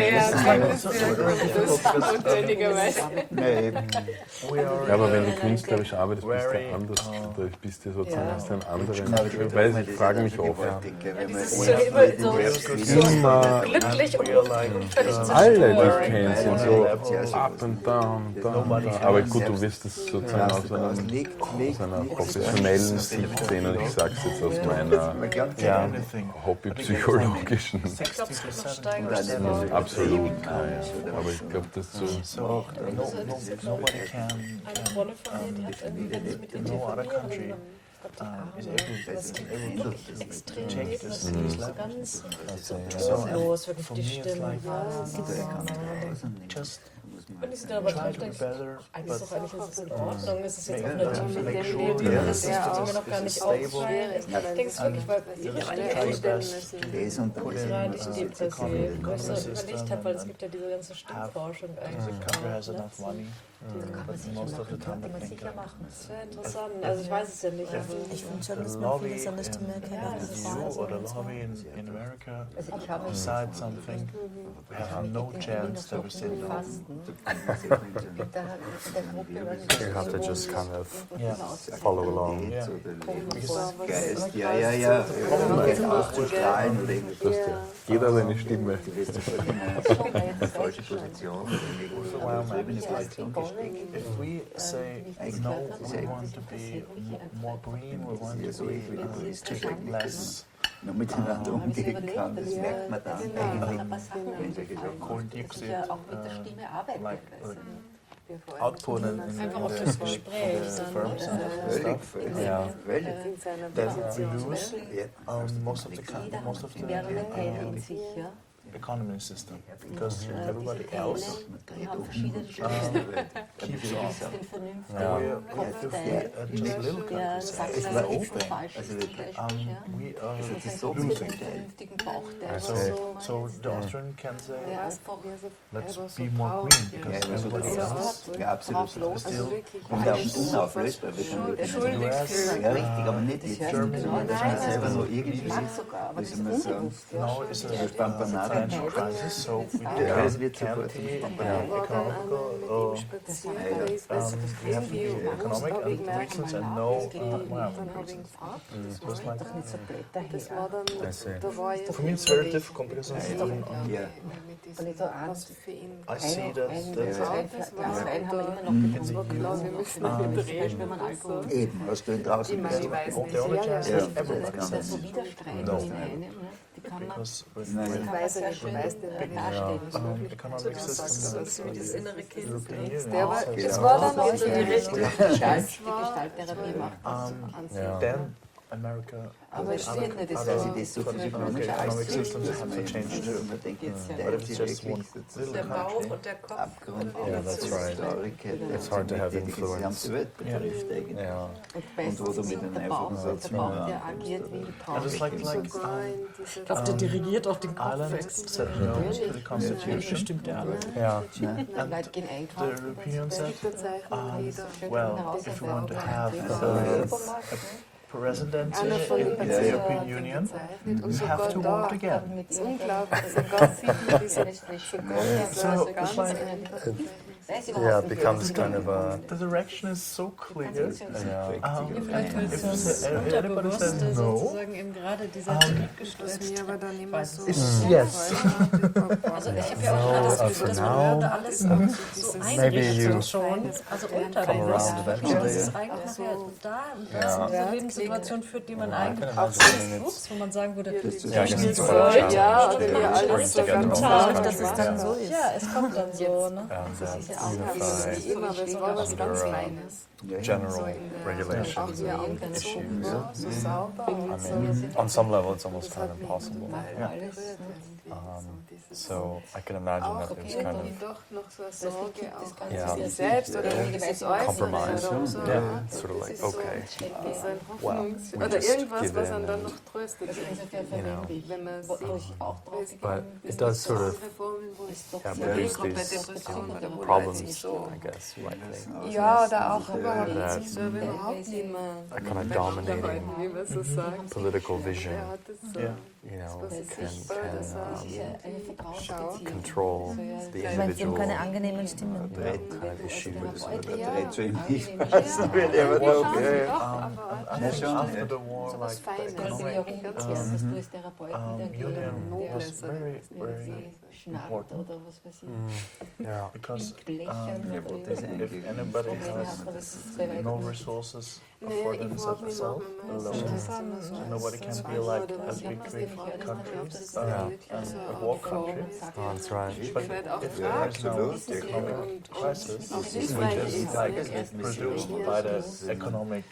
notwendigerweise. Nee, eben. we are Ja, aber wenn du künstlerisch arbeitest, bist very, du anders. Da bist du sozusagen hast du einen anderen. Na, Ich weiß, ich frage mich oft. Dieses so immer so Immer glücklich und we are like alle, die ich kenne, sind so Ja, up and down, down, down. Aber gut, du wirst es sozusagen aus einer professionellen Sicht sehen und ich sage es jetzt aus meiner anything. hobbypsychologischen. 60 to 70%. Absolut, ja. Aber ich glaube, das so. So nobody can no other country is able to change this level. ganz So los, wirklich for die me it's Stimme. like just Wenn ich sie dann aber try drauf to be denke, better, eigentlich ist but doch eigentlich ist es in Ordnung, ist es jetzt auch make eine sure Tiefe, that das ist mir noch gar nicht aufgefallen. Ich denke es wirklich, weil ihre Stimme echt Lesen und put in gerade nicht depressiv, weil ich so system überlegt habe, weil es gibt ja diese ganze Stimmforschung the eigentlich country has auch. Ne? enough money, Kann man but sicher most of the machen, time könnte I man think sicher machen. Das wäre interessant, also ich weiß es ja nicht. Also Ich finde schon, dass the man lobby vieles an der Stimme in erkennen Ja, the das kann. EU or the lobby in America Also ich habe decide something, we have no chance that we say no. Fasten. Da hat in der Gruppe You have to just kind of Yeah. follow along. Yeah. Geist, ja. Auszustrahlen oder irgendwas. Jeder hat eine Stimme. Die falsche Position. Übertriebene Position gesteckt. If we say no, we want to be more green, we want to be less Nur miteinander umgehen kann, das merkt man dann eigentlich, wenn solche Sachen Kohlendioxid auch mit der Stimme arbeiten. like Also, output in einfach auch fürs Gespräch dann. firms and völlig, stuff. völlig. Then we lose most of the economy system because everybody else keeps on. If we just little countries Es war open. Also we are das ist so losing. so the Austrian can say let's be more green because everybody else Ja, absolut. still Und auch unauflösbar. Wir können ja, richtig, aber nicht jetzt. Das man selber nur irgendwie, wie soll man sagen, now is a Spampanade. financial crisis, so we Ja, es wird can't sofort. be economical. We have to be economic and reasons and no environment. Just like Das war dann, I see. da war jetzt for me, it's very difficult because Ja. was für ihn I see that Wein haben wir immer noch drehen. wenn man Alkohol Eben, hast du ihn draußen Ich meine, ich gesehen? weiß the nicht, only chance Ja, is das everybody kann so man nicht. Widerstreiten No. in einem, ne? Die kann man because with Nein. ich weiß ja nicht, ich weiß den darstellen. economic system Das ist wie das innere Kind. European Union Der war, says das Genau. war dann auch so die Die Richtung. Gestalttherapie macht. then America. Aber es steht nicht, Dass sie das so physiognomisch economic systems have to change too. Man denkt, But if it's just one little Der Bauch country, und der Kopf. Abgrund Yeah, that's right. It's hard to have die influence. gesamte Welt betrifft eigentlich. Yeah. Und wo du mit einem einfachen Satz nur and it's like Sogar in dieser Ich glaube, der dirigiert auch den Kopf. Ireland said no to the constitution. Stimmt der alle? Yeah. The European said, well, if we want to have a presidency einer von in den the European Patienten Union, gezeichnet und you sogar have to da, work together. das ist unglaublich, sogar sieht diese So it's like Yeah, it becomes kind of a. the direction is so clear. Yeah. Vielleicht wird If das everybody says Unterbewusste no, sozusagen eben gerade dieser was zurückgestresste. mir aber dann immer so yes. Also ich habe ja auch gerade das Gefühl, dass man da alles so Maybe you einrichtet schon. Also come unterbewusst. around eventually. Das ist eigentlich nachher da und das in diese Lebenssituation führt, die man eigentlich can auch imagine nicht nutzt, wo man sagen würde, Yeah, I guess it's Spielzeug, quite a challenge ja, to oder wir bring alles together sogar all total, those dass es countries dann so ist. Ja, es kommt dann so, ne? and wie immer, weil es war was ganz under Kleines. general regulations Auch wie er and angezogen issues. war, so sauber. I mean, on some level, it's almost Das kind hat of mich impossible. total berührt irgendwie. So I can imagine Auch that there's irgendwie kind of doch noch so eine Sorge auch Yeah. an sich selbst oder an dieses Äußere compromise. oder so. Yeah, ja. sort of Das like, ist so okay, ein well, Hoffnungs- we oder just irgendwas, give was in einen dann and, noch tröstet, you know, wenn man sieht. but it does sort of Reformen, wo es yeah, ja, produce bei these Depressionen oder wo problems, Leute so. I guess, likely. Ja, oder auch überhaupt That sich selber überhaupt nicht mehr A kind of dominating unterhalten, wie man so sagt. political vision, Er hat es so. Yeah. you know, Das ist can sichtbar, dass er schaut. control the Weil es eben individual keine angenehmen Stimmen. kind of issue. Das wird direkt schon nicht passen, würde aber doch. And schon, after ja. the war, So was like the Feines. economic union Noble was very, very important Yeah. because Das ist eigentlich if anybody has no resources for Nee, ich themselves mag mich machen, alone, nobody can be like a big country, a war country. Oh, that's right. But if there is no economic crisis, which is like produced by the economic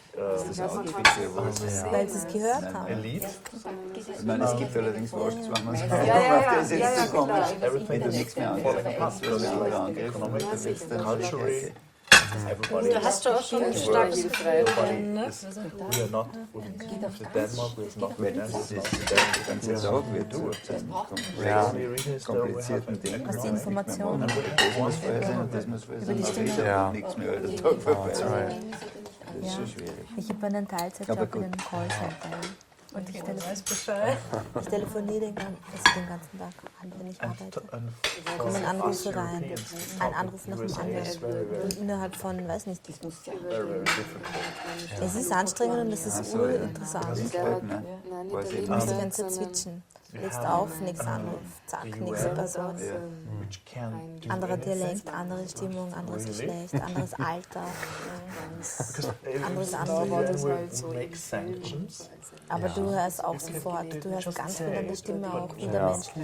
Weil sie es gehört haben. elite, Ich meine, es gibt allerdings Wurst, wenn man sagt, ja, auf das ja, jetzt ja, zu kommen, klar. wenn du nichts mehr angreifst, weil du wieder angreifen willst, dann culturally, everybody Da hast du auch schon ein starkes Gefühl, ne? we are not with Denmark, we are not Weil with das Denmark. ist der ganze Tag wird zu Ja. The only reason is that we have komplizierten Dingen. Was die Informationen Das muss frei sein und das muss frei sein. Man redet Ja. und nichts mehr, weil der Tag vorbei That's ist. right. Das ist schon schwierig. Ich habe einen Aber Teilzeitjob gut. in einem Callcenter. Und ich, Weiß Bescheid. ich telefoniere den ganzen Tag an, wenn ich arbeite. And Kommen Anrufe us rein. Europeans, Ein Anruf nach dem USA anderen. is very, very, Und innerhalb von, weiß nicht, very, very difficult. es ist anstrengend und es ist Also, urinteressant. das ist halt, ne? Nein, Weiß nicht ich Du musst die nicht. ganze Zeit switchen. Legst auf, nächster Anruf, zack, nächste Person. Which can do Anderer anything. Dialekt, andere Stimmung, anderes Geschlecht, anderes Alter. Because Anderes even Anliegen. when we make sanctions, Aber du hörst auch sofort, du hörst ganz viel an der Stimme auch, wie der Mensch.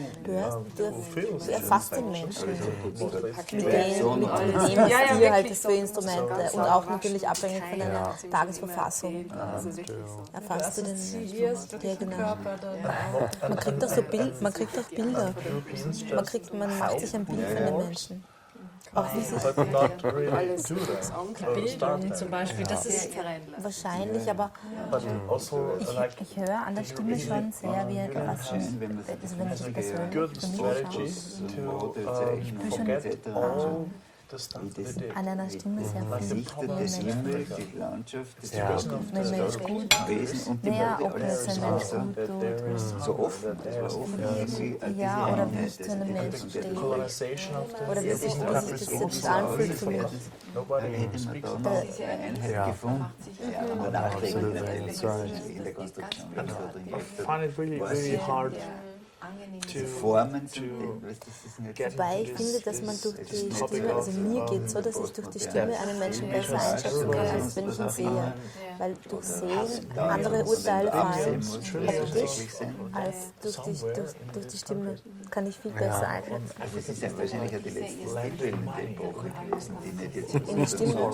Du erfasst den Menschen. Mit dem, was dir halt für Instrumente und auch natürlich abhängig von deiner Tagesverfassung. Erfasst du den Menschen. Ja, genau. Man kriegt auch so man kriegt auch Bilder. Man macht sich ein Bild von den Menschen. Auch wie sie but not really do that. Bildung zum Beispiel, das ist wahrscheinlich, aber But also, like, ich höre an der Stimme schon sehr, wie was, also wenn ich persönlich good für mich strategy schaue, to forget all the stuff they did. an einer Stimme sehr viel Sichte des Himmels, die Landschaft, das Ja. Wenn Mensch gut, Wesen und die naja, Welt, ob es ein Mensch gut tut, so offen, das war offen irgendwie diese ja, oder wie Einheit, ich zu einem Menschen stehe, Colonization of the oder wie sich das jetzt anfühlt für mich. nobody hätte man speaks da about noch eine Einheit Ja. gefunden. Ja, aber nachträglich That's right. in der Konstruktion I find it really, really hard to Formen to das ist nicht get Wobei ich into finde, dass man durch die Stimme, also mir geht so, dass ich durch die Stimme einen Menschen besser einschätzen kann, als wenn ich ihn sehe. weil durch Sehen andere Urteile fallen, optisch, als durch die Stimme. Kann ich viel besser einschätzen. Also es ist ja wahrscheinlich auch die letzte stimmfehlende Epoche gewesen, die nicht jetzt In der Stimme.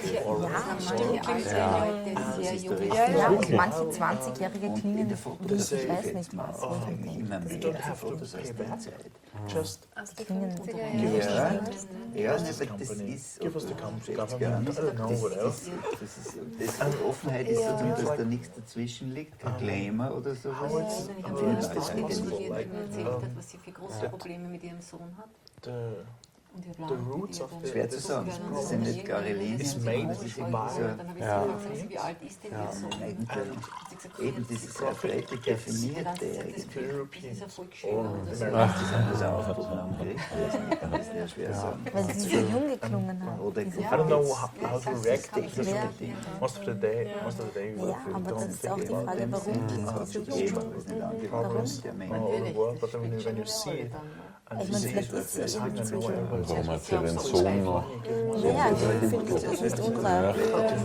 Ja, und manche 20-Jährige klingen wie, ich weiß nicht was, wo ich denke, immer mehr Fotos aus der Zeit. Just klingen Ja, aber das ist give us the government. I das don't know what else. die Offenheit ist sozusagen, dass da nichts dazwischen liegt, kein Glamour oder so. Was sie für große Probleme mit ihrem Sohn hat. The roots of the Schwer zu sagen, das sind nicht klare Linien. is made Das ist by irgendwie so Dann habe ich sie gefragt, wie alt ist denn ihr Sohn? eigentlich eben dieses sehr freilich definierte eigentlich. Dieser Volksschule oder so. Das ist anders aufgehoben am Gericht. Ich kann das nicht schwer sagen. weil sie so jung geklungen haben. Oder I don't know how to react because Ja. most of the day Ja, aber das ist auch die Frage, warum ist sie so jung? but then when you see it, Ich meine, vielleicht ist sie irgendwie zwischen. Warum hat sie den Sohn noch? Ja, ich finde das nicht unreif.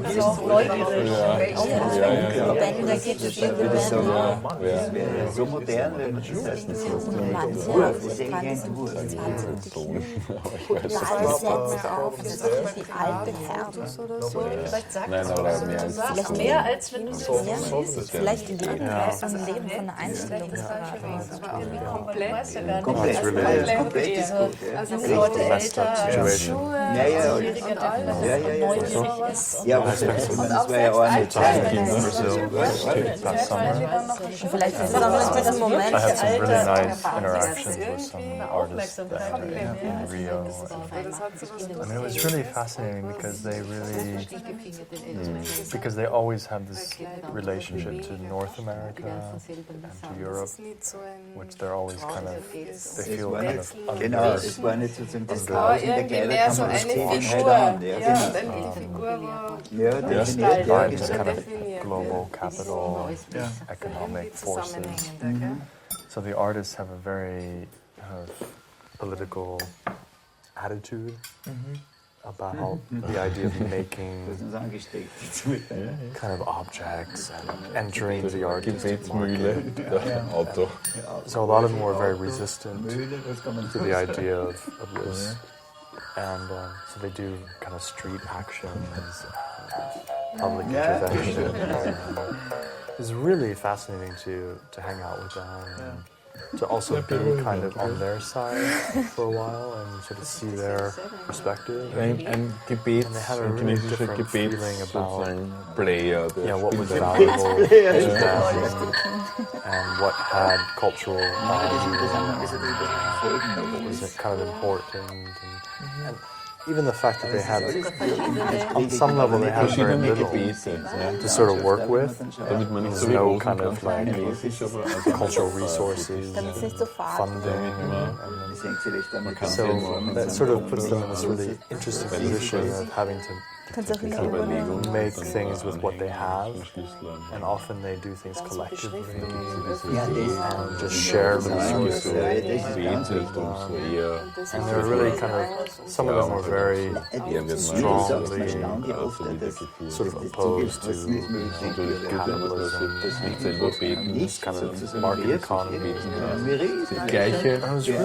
Wenn da geht es das wäre so modern, wenn man das heißt, das ist Manche das ist eigentlich ein Entwurf. Sohn. Aber ich weiß Alle setzen auf, das ist die alte Herren. Oder so. Vielleicht sagt Nein, aber mehr als das das. mehr, als wenn du es siehst. Vielleicht leben so ein Leben von der Einstellung. Komplett. Weiß ja gar nicht. Komplett, komplett ist gut. Also Leute messed up älter, situation. schwieriger Alter, Ja, aber das war ja auch eine Zeit. In Brazil last summer. Vielleicht ist es auch in diesem Moment. I had some really nice interactions with some artists there in Rio. I mean, it was really fascinating because they always have this relationship to North America and to Europe, which they're always kind of, they feel kind of Genau, under. es war nicht sozusagen das Es war Chaos in der irgendwie mehr so Kleiderkammer, eine das Figur. Hand. Ja, Ja, eine Figur, wo ja, definiert, ja, By this genau. kind of global capital, economic forces. So the artists have a very political attitude about the idea of making Das ist uns angesteckt. kind of objects and entering the artistic Gebetsmühle, market. Auto. So a lot of them were very resistant Mühle, das kann man to the idea of this. And so they do kind of street actions, public intervention. It's really fascinating to hang out with them. To also be kind of on their side for a while and sort of see their perspective. Ein Gebets, And they have a ein really chinesischer different feeling Gebets about sozusagen Player, der what was spielt valuable to them and what had cultural value and what was kind of important. And even the fact that they had, on some level, they had very verschiedene little Gebete, ja. to sort of work with. Damit man nicht so There's wie no kind of like Rosenkranz-mäßig, aber also cultural resources, Damit es nicht so fad funding. Das hängt vielleicht damit So that sort of puts them in this really interesting position of having to Kannst auch wieder Überlegung. make things with what they have, Schlüssel. and often they do things collectively Ja, and just share the resources. So betet und so eher. And they're really kind of, some of them were very strongly sort of opposed to capitalism, Nicht selber beten. this kind of market economy. Die gleiche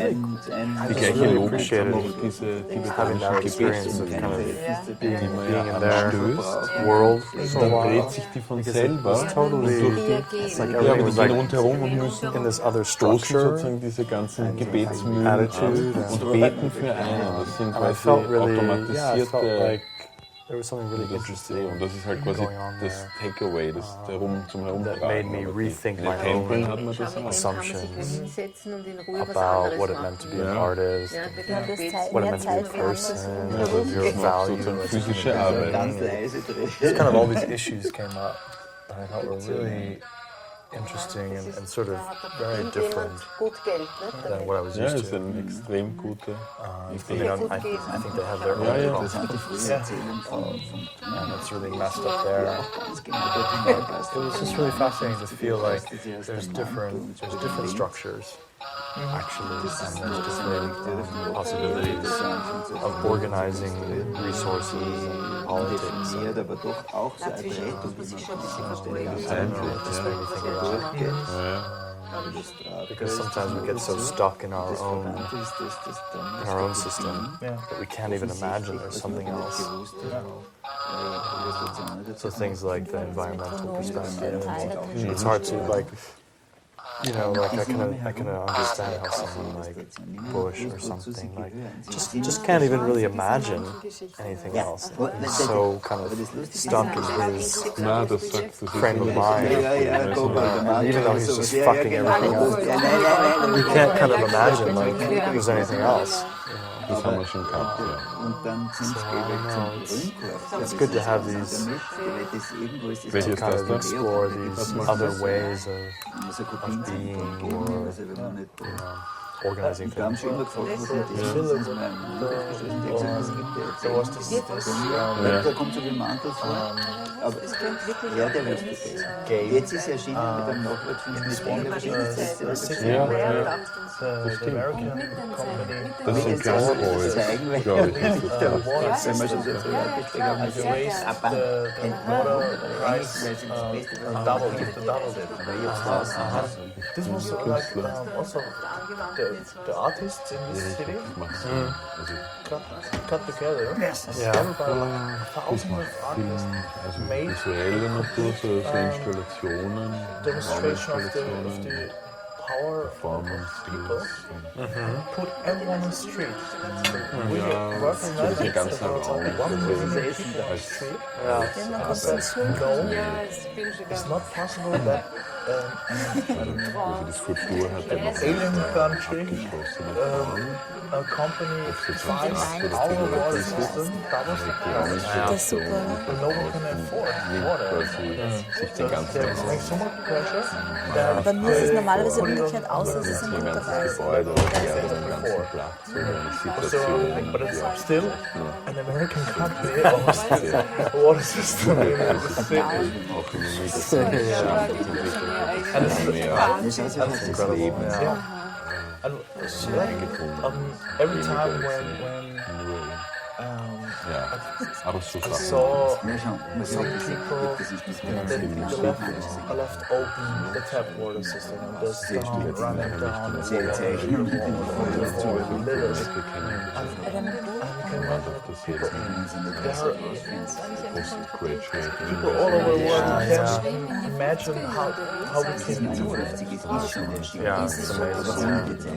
Logik haben auch diese Having that tibetanischen experience of kind of Gebetsmühle, being die man in ja their anstößt. world for a Dann while. dreht sich die von selber It's totally, und durch it's like ja, everything aber was die gehen like rundherum und müssen in this other stoßen structure. sozusagen diese ganzen Gebetsmühlen Attitude an und beten für einen. Das sind And I quasi felt really, yeah, I felt automatisierte like there was something really und interesting das ist halt quasi going on das there Takeaway, das that zum made Herumtragen. me Aber rethink in my den Tempeln own hat man das auch. assumptions Hinsetzen und in Ruhe was about anderes what it meant to be an Ja. artist, Ja, mit dem das Gebet. what it mehr meant to be a Zeit für andere person, Ja, what your das macht value sozusagen as a physische human Arbeit. being. ganz leise drehen. Just kind of all these issues came up that I thought were really interesting and sort of very different Gut Geld, ne? than what I was Ja, used ist to. ein extrem guter I Idee. think they have their Ja, own ja, problems, das Die frühe Erzählung von and it's really messed up there. ganz genau dort im It was just really fascinating to feel like there's different structures actually, and there's just possibilities of organizing resources and politics. Aber doch auch so eine Rettung, Just made me think about it. Because sometimes we get so stuck in our own system that we can't even imagine there's something else. So things like the environmental perspective, it's hard to like I can understand how someone like Bush or something like just can't even really imagine anything else. He's so kind of stuck in his frame of mind. Even though he's just fucking everything up, you can't kind of imagine like there's anything else. Das haben wir schon gehabt, ja. It's good to have these, to kind of explore these other ways of being or organizing things. There was this Jetzt ist erschienen mit einem Nachwuchs mit verschiedenen Sätzen. the American company. Das ist ein Glasboy, glaube ich. Wenn man schon so theoretisch Has raised the model price double. This was like also the artists in this city got together. Thousands of artists made Visuelle Natur, so Installationen, demonstration of the power of people. Put everyone on the street. We work in so ein ganzer Raum. 1 million people on the street. No, it's not possible that Also die Skulptur hat ja noch alien country abgeschlossene a company buys our water system, doubles the price. And no one can afford water. sich den ganzen There's Raum, like so much pressure that Bei mir ist es normalerweise umgekehrt aus, dass es im ein Winter ganzes ist. Gebäude und den ganzen Platz oder eine Situation. but it's still an American country owns the water system in the city. Auch in den Mittelstand And it's das Leben and so every time when ja, aber so I Sachen. saw some people that left open the tap water system and just running down the people all over the world can't imagine how we can do it. Yeah, it's amazing.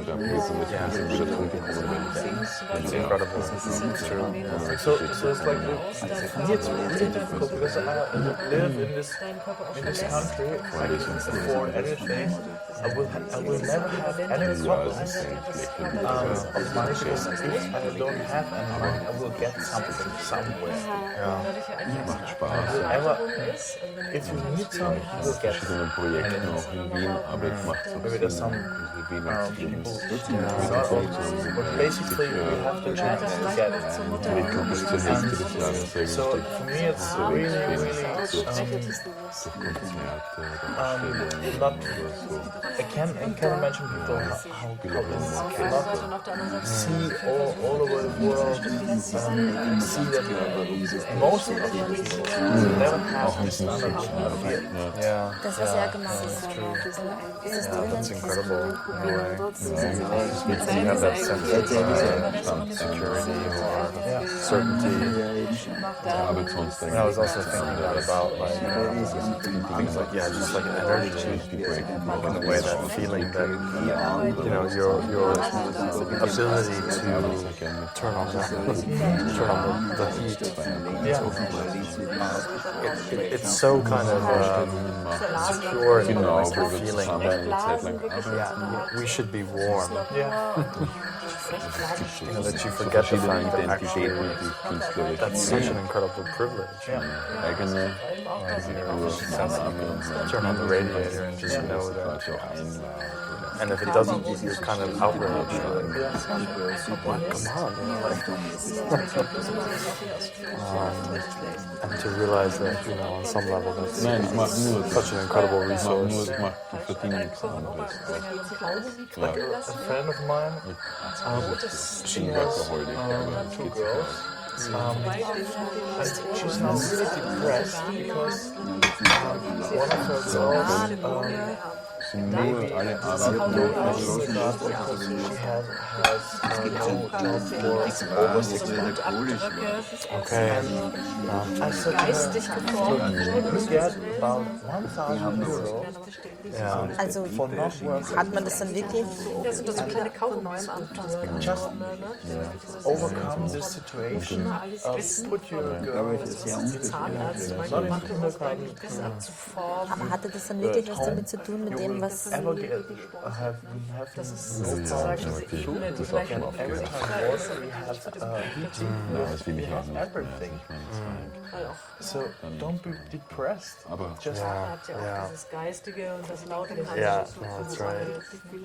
It's incredible. It's true. So it's like for me it's really difficult because I live in this country. I can afford anything. I will never have any problems of money because if I don't have any money, I will get something somewhere. Macht Spaß. If you need something, you will get Verschiedenen Projekten auch in Wien, aber es macht so maybe there's some Wien people. But basically, you have the chance to get it. bis zur Hälfte des Jahres sehr So wichtig. for me, it's really, really Durch Konzerte, not. I can't imagine people how see all over the world, see that most of the people never have this standard of fear. Das, was er gemacht hat, That's incredible. In a way. You have that sense of security or certainty. And I was also thinking about like things like just like energy, in a way that feeling that your ability to turn on the heat. It's so kind of secure in the feeling that we should be warm. That you forget the fact that actually that's such an incredible privilege. Turn on the radiator and just know that And if it doesn't, you're kind of outraged. Like, come on, you know, like, and to realize that, you know, on some level that's Nein, ich mache nur such an incredible Ich resource. verdiene nichts anderes. Ja, A friend of mine, she bin has Workaholic, aber es two geht girls. And she's now really depressed because one of her girls sind nur alle arbeiten because she has Okay. I said to her, you get about 1,000 euro Ja. Also for not working. hat man das dann wirklich? Ja, sind das so kleine Kaugummis am Just overcome this situation of put your girl Zahnarzt, not in kindergarten, Aber hatte das dann wirklich was damit zu tun mit dem, was... ever get have no problem. Das auch schon Every aufgehört. time water we have heating, Nein, das will ich auch nicht. everything. Ich meine, So don't be depressed. aber Just hat ja auch dieses Geistige und das Lautliche. Yeah, no, that's right.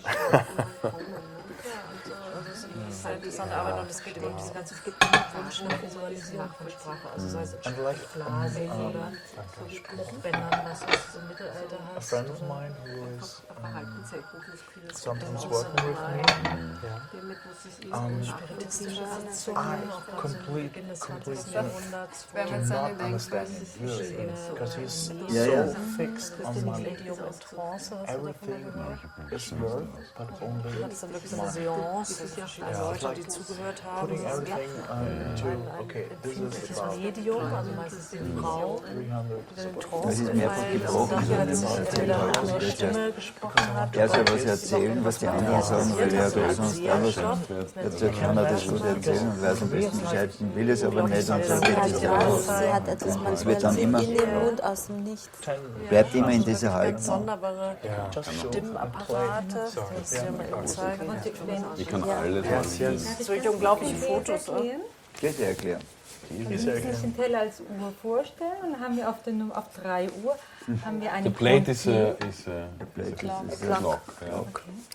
Das ist halt interessante Arbeit und es geht eben um diese ganze Wunsch nach Visualisierung von Sprache. Also sei es and like Phrasen oder so Spruchbändern, was es im Mittelalter a hat. friend of mine who is sometimes working with me, Spiritistische Sitzungen, auch ganz zu Beginn des 20. Jahrhunderts. do not understand him really because he's Ja, so ja. fixed on money. Medium in Trance, hast du davon Everything gehört? is worth, but only Das ist dann wirklich so eine Seance, wo verschiedene Leute, die zugehört haben. putting everything into okay. This is Empfindliches about Medium, also meistens die Frau, 300. die dann in Das Trance ist mehrfach gefallen ist gebrochen, und dafür hat so sie eine entweder eine andere Erzählung. Stimme gesprochen hat. Er soll oder was erzählen, was die anderen sagen, weil er doch sonst einfach erzählt kann er das gut erzählen und weiß am besten Bescheid, will es aber nicht und so geht es ja auch. Sie hat etwas Es wird manchmal dann so immer, in den Mund aus dem Nichts. bleibt immer in dieser Ganz Haltung. sonderbare Just so Stimmapparate, das ich dir mal eben zeigen. ich kann alles Yes, machen. yes. Solche unglaubliche Fotos, oder? Geht ja erklären. Is Sie there sich den Teller als Uhr vorstellen und haben wir auf 3 Uhr haben wir eine The plate is Conté. a clock. Ja.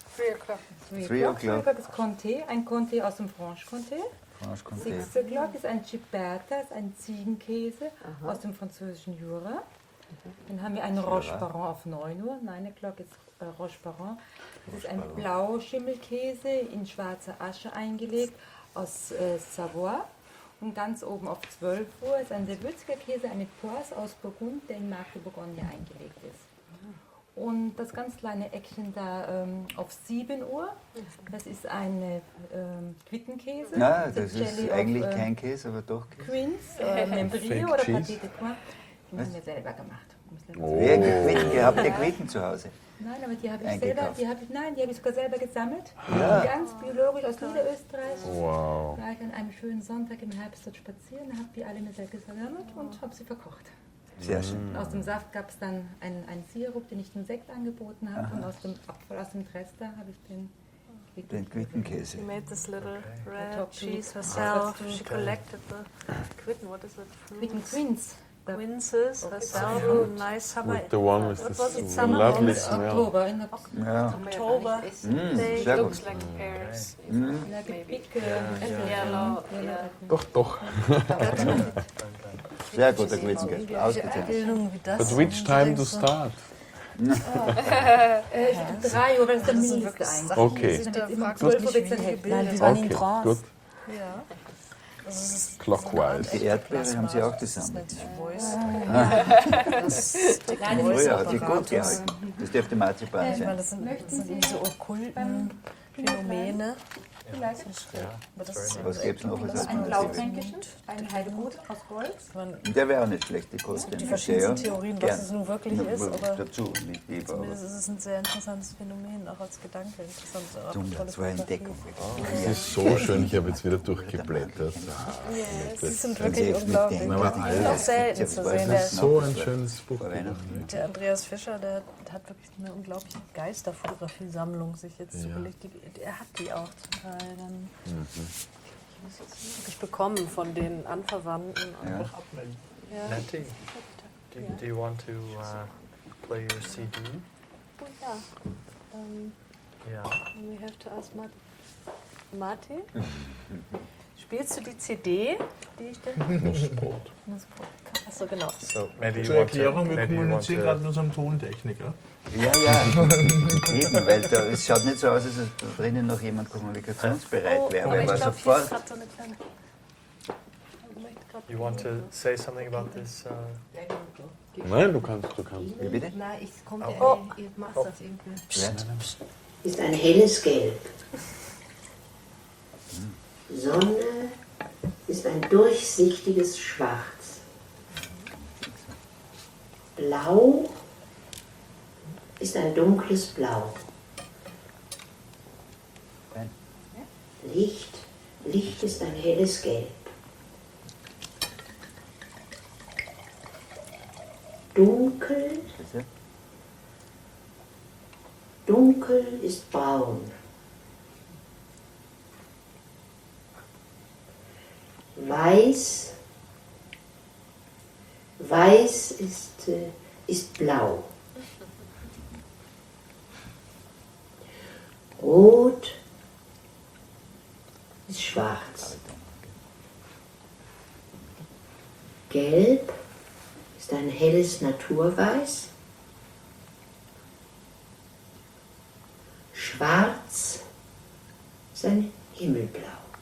3 o'clock. ist Conté, ein Conté aus dem Franche-Comté. 6 o'clock ist ein Ciabatta, ist ein Ziegenkäse aus dem französischen Jura. Dann haben wir einen Rochebaron auf 9 Uhr. 9 o'clock ist Rochebaron. Das ist ein Blauschimmelkäse in schwarze Asche eingelegt aus Savoie. Und ganz oben auf 12 Uhr ist ein sehr würziger Käse, eine Poisse aus Burgund, der in Marc de Bourgogne eingelegt ist. Und das ganz kleine Eckchen da auf 7 Uhr, das ist ein Quittenkäse. Na, The das Jelly ist of, eigentlich kein Käse, aber doch Käse. Quince, Membrie Fake oder cheese. Pâté de Coin. Den haben wir selber gemacht. Wer Quitten? Ihr habt ja Quitten zu Hause. Nein, aber die habe ich Eingekauft. selber, die habe ich sogar selber gesammelt. Ganz biologisch aus Niederösterreich. Wow. War ich an einem schönen Sonntag im Herbst dort spazieren, habe die alle mir selbst gesammelt und habe sie verkocht. Sehr schön. Und aus dem Saft gab es dann einen Sirup, den ich zum Sekt angeboten habe. Und aus dem Apfel, aus dem Trester habe ich den Den Quittenkäse. She made this little red Top cheese two. herself. She collected the quitten, what is it? Quitten Quince. Quinces herself. Nice summer. The one with What was it? the Summer lovely August? smell. Oktober. In Ja. October. They sehr looks gut. like pears. big Yellow. Yeah. Doch, doch. Sehr guter Quittenkäse. Ausgezeichnet. Bildung wie das. But which time to start? 3 Uhr, weil es der mildeste eigentlich. Okay. Dann wird's immer fragst 12 du Uhr dich, wird es dann wie hell. gebildet. Nein, wir waren in Okay, Trance. gut. Ja. Clockwise. Die Erdbeere haben sie auch zusammen. Voice. Oh ja, hat sich gut gehalten. Das dürfte Marzipan Weil sein. das sind diese okkulten Phänomene. Vielleicht Aber das ist Was gibt es noch? Was ein hat Blaufränkischen, ein Heidegut aus Holz. Der wäre auch nicht schlecht, die Kost. die verschiedensten Theorien, was es nun wirklich ist, aber dazu nicht lieber. Aber zumindest ist es ein sehr interessantes Phänomen, auch als Gedanke interessant. Auch dumm, tolle das war eine Fotografie. Entdeckung. Es ist so schön, ich habe jetzt wieder durchgeblättert. Sie sind wirklich Selbst mit unglaublich. den- Aber Die sind alles. auch selten zu sehen. Das ist so ein schönes Buch. Der Andreas Fischer, der hat wirklich eine unglaubliche Geisterfotografie-Sammlung sich jetzt zugelegt. Er hat die auch zum Teil dann wirklich bekommen von den Anverwandten. Ja. Nettie, do you want to play your CD? Oh ja. Yeah. We have to ask Martin. Spielst du die CD, die ich denn? Nussbrot. Achso, genau. So maybe Zur you want to, Erklärung, wir maybe you want kommunizieren gerade to, mit unserem Tontechniker. Ja, eben, weil es schaut nicht so aus, als ob da drinnen noch jemand kommunikationsbereit wäre. aber Aber ich war glaube, hier sofort. ist gerade so eine kleine... you want to say something about this? Nein, du kannst. Wie bitte? Nein, es kommt ihr macht das irgendwie. Ist ein helles Gelb. Sonne ist ein durchsichtiges Schwarz. Blau ist ein dunkles Blau. Licht ist ein helles Gelb. Dunkel ist braun. Weiß ist blau. Rot ist schwarz. Gelb ist ein helles Naturweiß. Schwarz ist ein Himmelblau.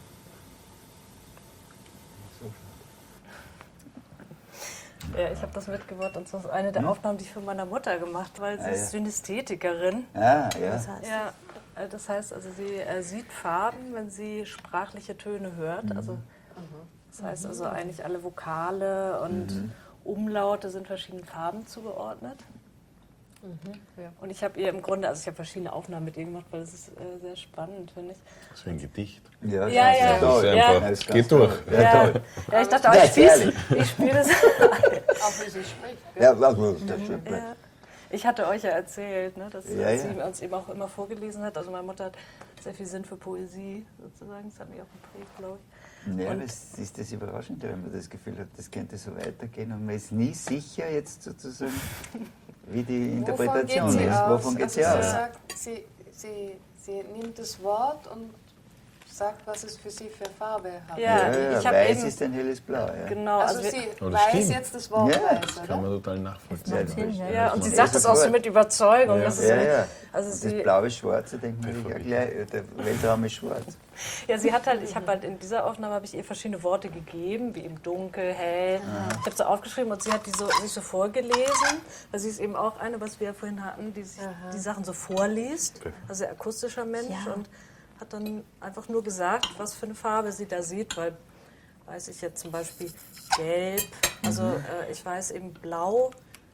Ja, ich habe das mitgebracht und das ist eine der Aufnahmen, die ich für meine Mutter gemacht habe, weil sie ist Synästhetikerin. Ja. Das heißt, also sie sieht Farben, wenn sie sprachliche Töne hört. Also, das heißt also eigentlich alle Vokale und Umlaute sind verschiedenen Farben zugeordnet. Und ich habe ihr im Grunde, also ich habe verschiedene Aufnahmen mit ihr gemacht, weil das ist sehr spannend, finde ich. Das ist wie ein Gedicht. Ja. Das ist einfach, geht durch. Ja, ich dachte, ich spiele das. Auch wie sie spricht. Ja, das stimmt. Ja. Ich hatte euch ja erzählt, ne, dass sie uns eben auch immer vorgelesen hat. Also meine Mutter hat sehr viel Sinn für Poesie sozusagen. Das hat mich auch geprägt, glaube ich. Ja, das ist das Überraschende, wenn man das Gefühl hat, das könnte so weitergehen und man ist nie sicher jetzt sozusagen, wie die Interpretation ist. Wovon geht sie aus? Sie sagt, sie nimmt das Wort und sagt, was es für sie für Farbe hat. Ja, weiß ist ein helles Blau. Ja. Genau. Also sie weiß jetzt das Wort weiß, oder? Kann man total nachvollziehen. Ja, und sie sagt das auch so mit Überzeugung. Das ist Also das blaue Schwarze denkt man sich ja gleich, der Weltraum ist schwarz. Ja, sie hat halt, ich habe halt in dieser Aufnahme habe ich ihr verschiedene Worte gegeben, wie eben dunkel, hell. Ich habe sie aufgeschrieben und sie hat sich so vorgelesen, weil sie ist eben auch eine, was wir ja vorhin hatten, die sich die Sachen so vorliest, also ein akustischer Mensch und hat dann einfach nur gesagt, was für eine Farbe sie da sieht, weil weiß ich jetzt zum Beispiel gelb, also ich weiß eben blau,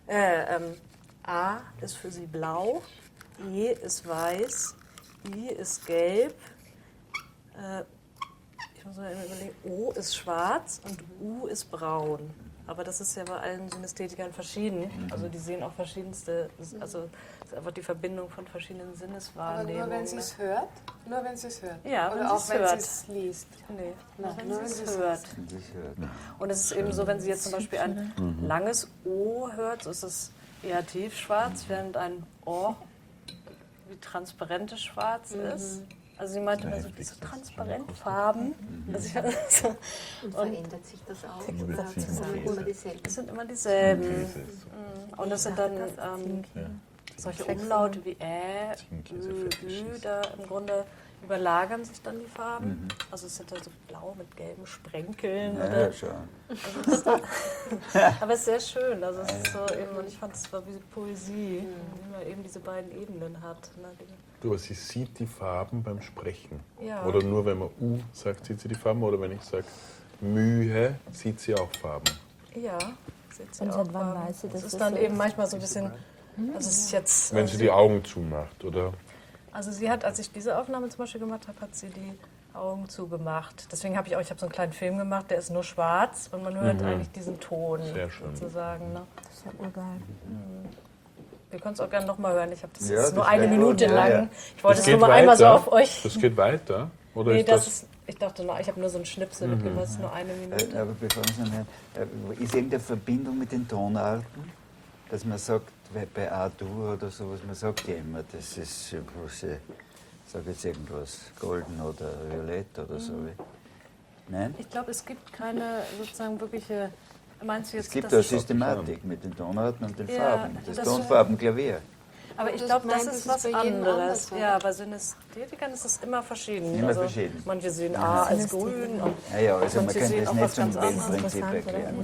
A ist für sie blau, E ist weiß, I ist gelb, ich muss mal überlegen, O ist schwarz und U ist braun. Aber das ist ja bei allen Synästhetikern verschieden. Also die sehen auch verschiedenste, also das ist einfach die Verbindung von verschiedenen Sinneswahrnehmungen. Aber nur wenn sie es hört? Nur wenn sie es hört? Ja, oder auch wenn sie es liest? Nee, nur wenn sie es hört. Und es ist eben so, wenn sie jetzt zum Beispiel ein langes O hört, so ist es eher tiefschwarz, während ein O wie transparentes Schwarz ist. Also sie meinte immer so diese transparenten Farben. Also und verändert sich das auch? Oder sind immer dieselben? Es sind immer dieselben. Und es sind dann solche Umlaute wie Ü, da im Grunde überlagern sich dann die Farben. Also es sind dann so blau mit gelben Sprenkeln. Ja, schon. Aber es ist sehr schön. Also es ist so eben, und ich fand es war wie Poesie, wie man eben diese beiden Ebenen hat. Ne? Du, aber sie sieht die Farben beim Sprechen. Ja. Oder nur wenn man U sagt, sieht sie die Farben. Oder wenn ich sage Mühe, sieht sie auch Farben. Ja, sieht sie Und auch seit wann Farben. weiß sie, dass das ist dann eben manchmal so ein bisschen, also es ist jetzt... Wenn sie die Augen zumacht, oder? Also sie hat, als ich diese Aufnahme zum Beispiel gemacht habe, hat sie die Augen zugemacht. Deswegen habe ich so einen kleinen Film gemacht, der ist nur schwarz und man hört eigentlich diesen Ton sozusagen. Ne? Das ist ja urgeil. Wir können es auch gerne nochmal hören. Ich habe das Ja, jetzt nur das eine wäre Minute gut, lang. ja. Ich wollte Das es nur mal geht einmal so weiter? auf euch... Das geht weiter? Oder Nee, ist das... ich dachte, ich habe nur so einen Schnipsel mitgebracht, das ist nur eine Minute. Aber bevor wir es noch hören, ist irgendeine Verbindung mit den Tonarten, dass man sagt, bei A-Dur oder sowas, man sagt ja immer, das ist Sag jetzt irgendwas, golden oder violett oder so. Nein? Ich glaube, es gibt keine sozusagen wirkliche. Meinst du jetzt, Es gibt dass eine Systematik mit den Tonarten und den Farben. Das Tonfarbenklavier. Aber ich glaube, das ist was anderes. Ja, bei Synästhetikern ist es immer verschieden. Immer verschieden. Manche sehen A als grün und ja, also man manche kann sehen das auch nicht was zum ganz anderes. Wellenprinzip erklären.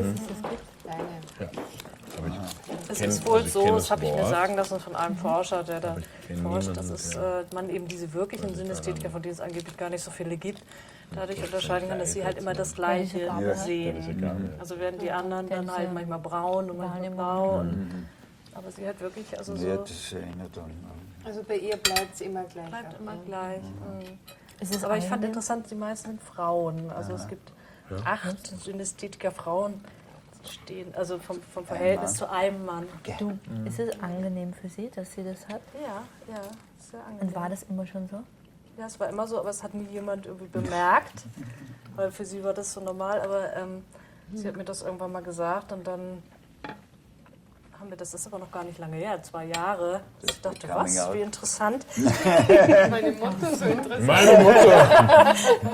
Es ist wohl so, das habe ich mir sagen lassen von einem Forscher, der da forscht, dass man eben diese wirklichen Synästhetiker, von denen es angeblich gar nicht so viele gibt, dadurch unterscheiden kann, dass sie halt immer das Gleiche sehen. Also werden die anderen dann halt manchmal braun und manchmal blau. Aber sie hat wirklich, also so... Also bei ihr bleibt es immer gleich. Bleibt immer gleich. Aber ich fand interessant, die meisten sind Frauen. Also es gibt 8 Synästhetiker Frauen, stehen, also vom Verhältnis zu einem Mann. Ist es angenehm für Sie, dass sie das hat? Ja, sehr angenehm. Und war das immer schon so? Ja, es war immer so, aber es hat nie jemand irgendwie bemerkt, weil für sie war das so normal, aber sie hat mir das irgendwann mal gesagt und dann haben wir das ist aber noch gar nicht lange her, 2 Jahre. Ich dachte, was, wie interessant. Meine Mutter so interessant. Meine Mutter!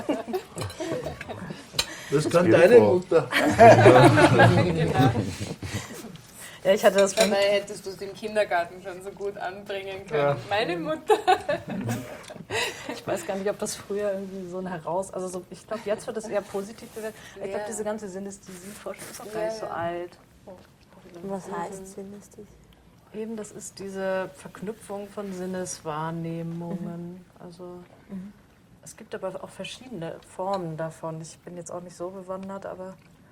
Das kann deine Mutter. Genau. Ja, ich hatte das. Dabei hättest du es im Kindergarten schon so gut anbringen können. Ja. Meine Mutter. Ich weiß gar nicht, ob das früher irgendwie so ein also so, ich glaube, jetzt wird das eher positiv bewertet. Ich glaube, diese ganze Synästhesie-Forschung ist auch gar nicht so alt. Was heißt Synästhesie? Eben, das ist diese Verknüpfung von Sinneswahrnehmungen. Also es gibt aber auch verschiedene Formen davon. Ich bin jetzt auch nicht so bewandert, aber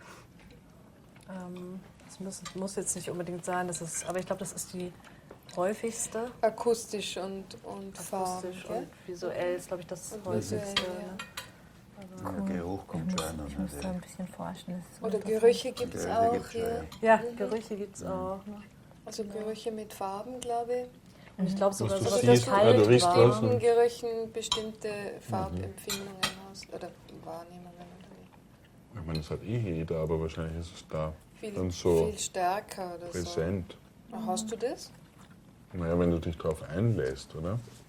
es muss jetzt nicht unbedingt sein. Aber ich glaube, das ist die häufigste. Akustisch und Farben. Und visuell ist, glaube ich, das häufigste. Ja, Geruch kommt schon. Ich muss da ein bisschen forschen. Oder Gerüche gibt es auch hier. Ja, Gerüche gibt es auch. Also Gerüche mit Farben, glaube ich. Und ich glaube sogar, dass siehst, du riechst was. bestimmten Gerüchen bestimmte Farbempfindungen hast oder Wahrnehmungen. Ich meine, das hat jeder, aber wahrscheinlich ist es da dann viel stärker oder präsent. so. Hast du das? Naja, wenn du dich darauf einlässt, oder?